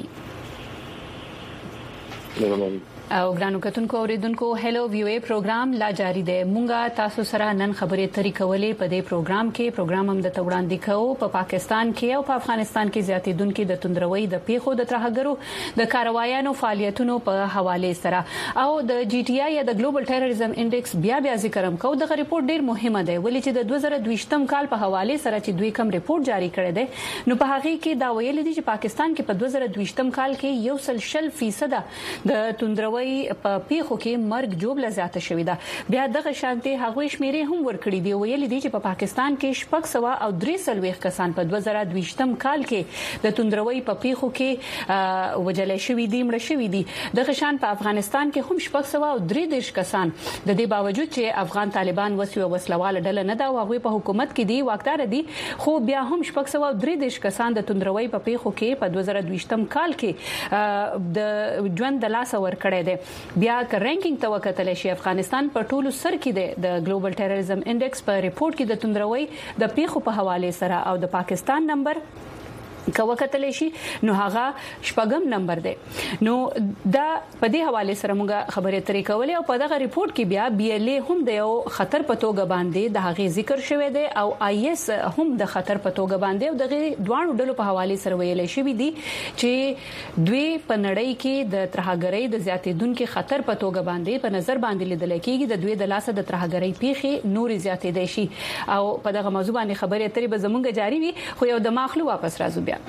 Speaker 1: او ګرانو کتونکو اوریدونکو هلو ویو ای پروګرام لا جاری دی مونږه تاسو سره نن خبرې ترې کولې په دې پروګرام هم د توړاندې کوو په پاکستان کې او په افغانستان کې زیاتېدونکو د توندروي د پیښو د ترهګرو د کاروایانو فعالیتونو په حواله سره او د جی ټی آی د ګلوبل ټیرریزم انډیکس بیا ذکرم کوو د ریپورت ډیر مهمه ده ولې چې د 2022م کال په حواله سره چې دوی کوم ریپورت جاری کړی دی نو په هغه کې دا ویل دي چې پاکستان کې په 2022م کال کې 100% د توندروي په پیښو کې مرګ جوړه زیاته شوې ده بیا دغه شانتي هغه شمیرې هم ورکړي دی ویل دي چې په پاکستان کې 603 کسان په 2022م کال کې د توندروي په پیښو کې وجلې شوې دي مړ شوې دي دغه شان په افغانستان کې هم 603 کسان د دې باوجود چې افغان طالبان وسلواله ډله نه دا هغه په حکومت کې دی واکدار دي خو بیا هم 603 کسان د توندروي په پیښو کې په 2022م کال کې د ژوند د لاس ور کړی دی بیا که رینکینګ ته وکتل شي افغانستان په ټولو سر کې دی د ګلوبل ټیرریزم انډیکس په ریپورت کې د توندروي د پیښو په حواله سره او د پاکستان نمبر کله کتل شي نو هغه شپږم نمبر دی نو دا په دې حواله سره موږ خبرې ترې کولې او په دغه ریپورت کې بیا بي ال ای هم د یو خطر په توګه باندې د هغه ذکر شوی دی او آی اس هم د خطر په توګه باندې او دغه دوه ډلو په حواله سره ویل شوی دی چې دوی په نړۍ کې د ترهګرۍ د زیاتېدونکو خطر په توګه باندې په نظر باندې لیدل کېږي د دوی د لاسه د ترهګرۍ پیښې نورې زیاتې دي شي او په دغه موضوع باندې خبرې اترې به زموږ جاری وي خو یو د ماخلو واپس راځو بیا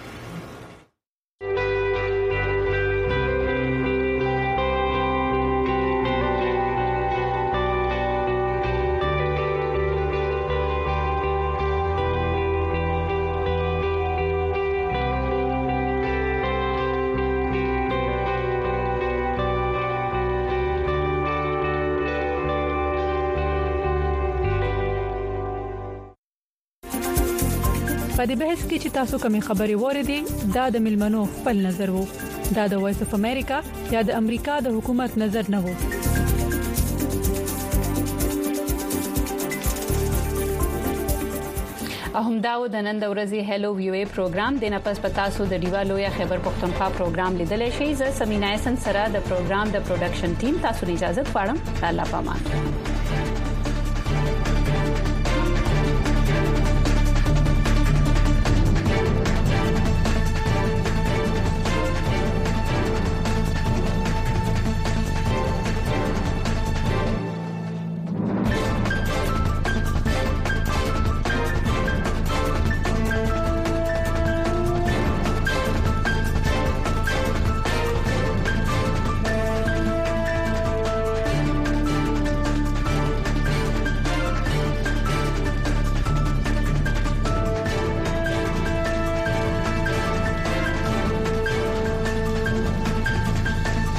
Speaker 2: په دې بحث کې چې تاسو کومې خبرې وریدي دا د ملمنو خپل نظر وو دا د وایس اف امریکا یا د امریکا د حکومت نظر نه وو
Speaker 1: همداو د نن د ورځې هلو ویو ای پروګرام د نپس پتاسو د ډیوا لویا خبر پښتونخوا پروګرام لیدل شي ز سمینا احسن سره د پروګرام د پروډکشن ټیم تاسو اجازه غواړم الله پامان.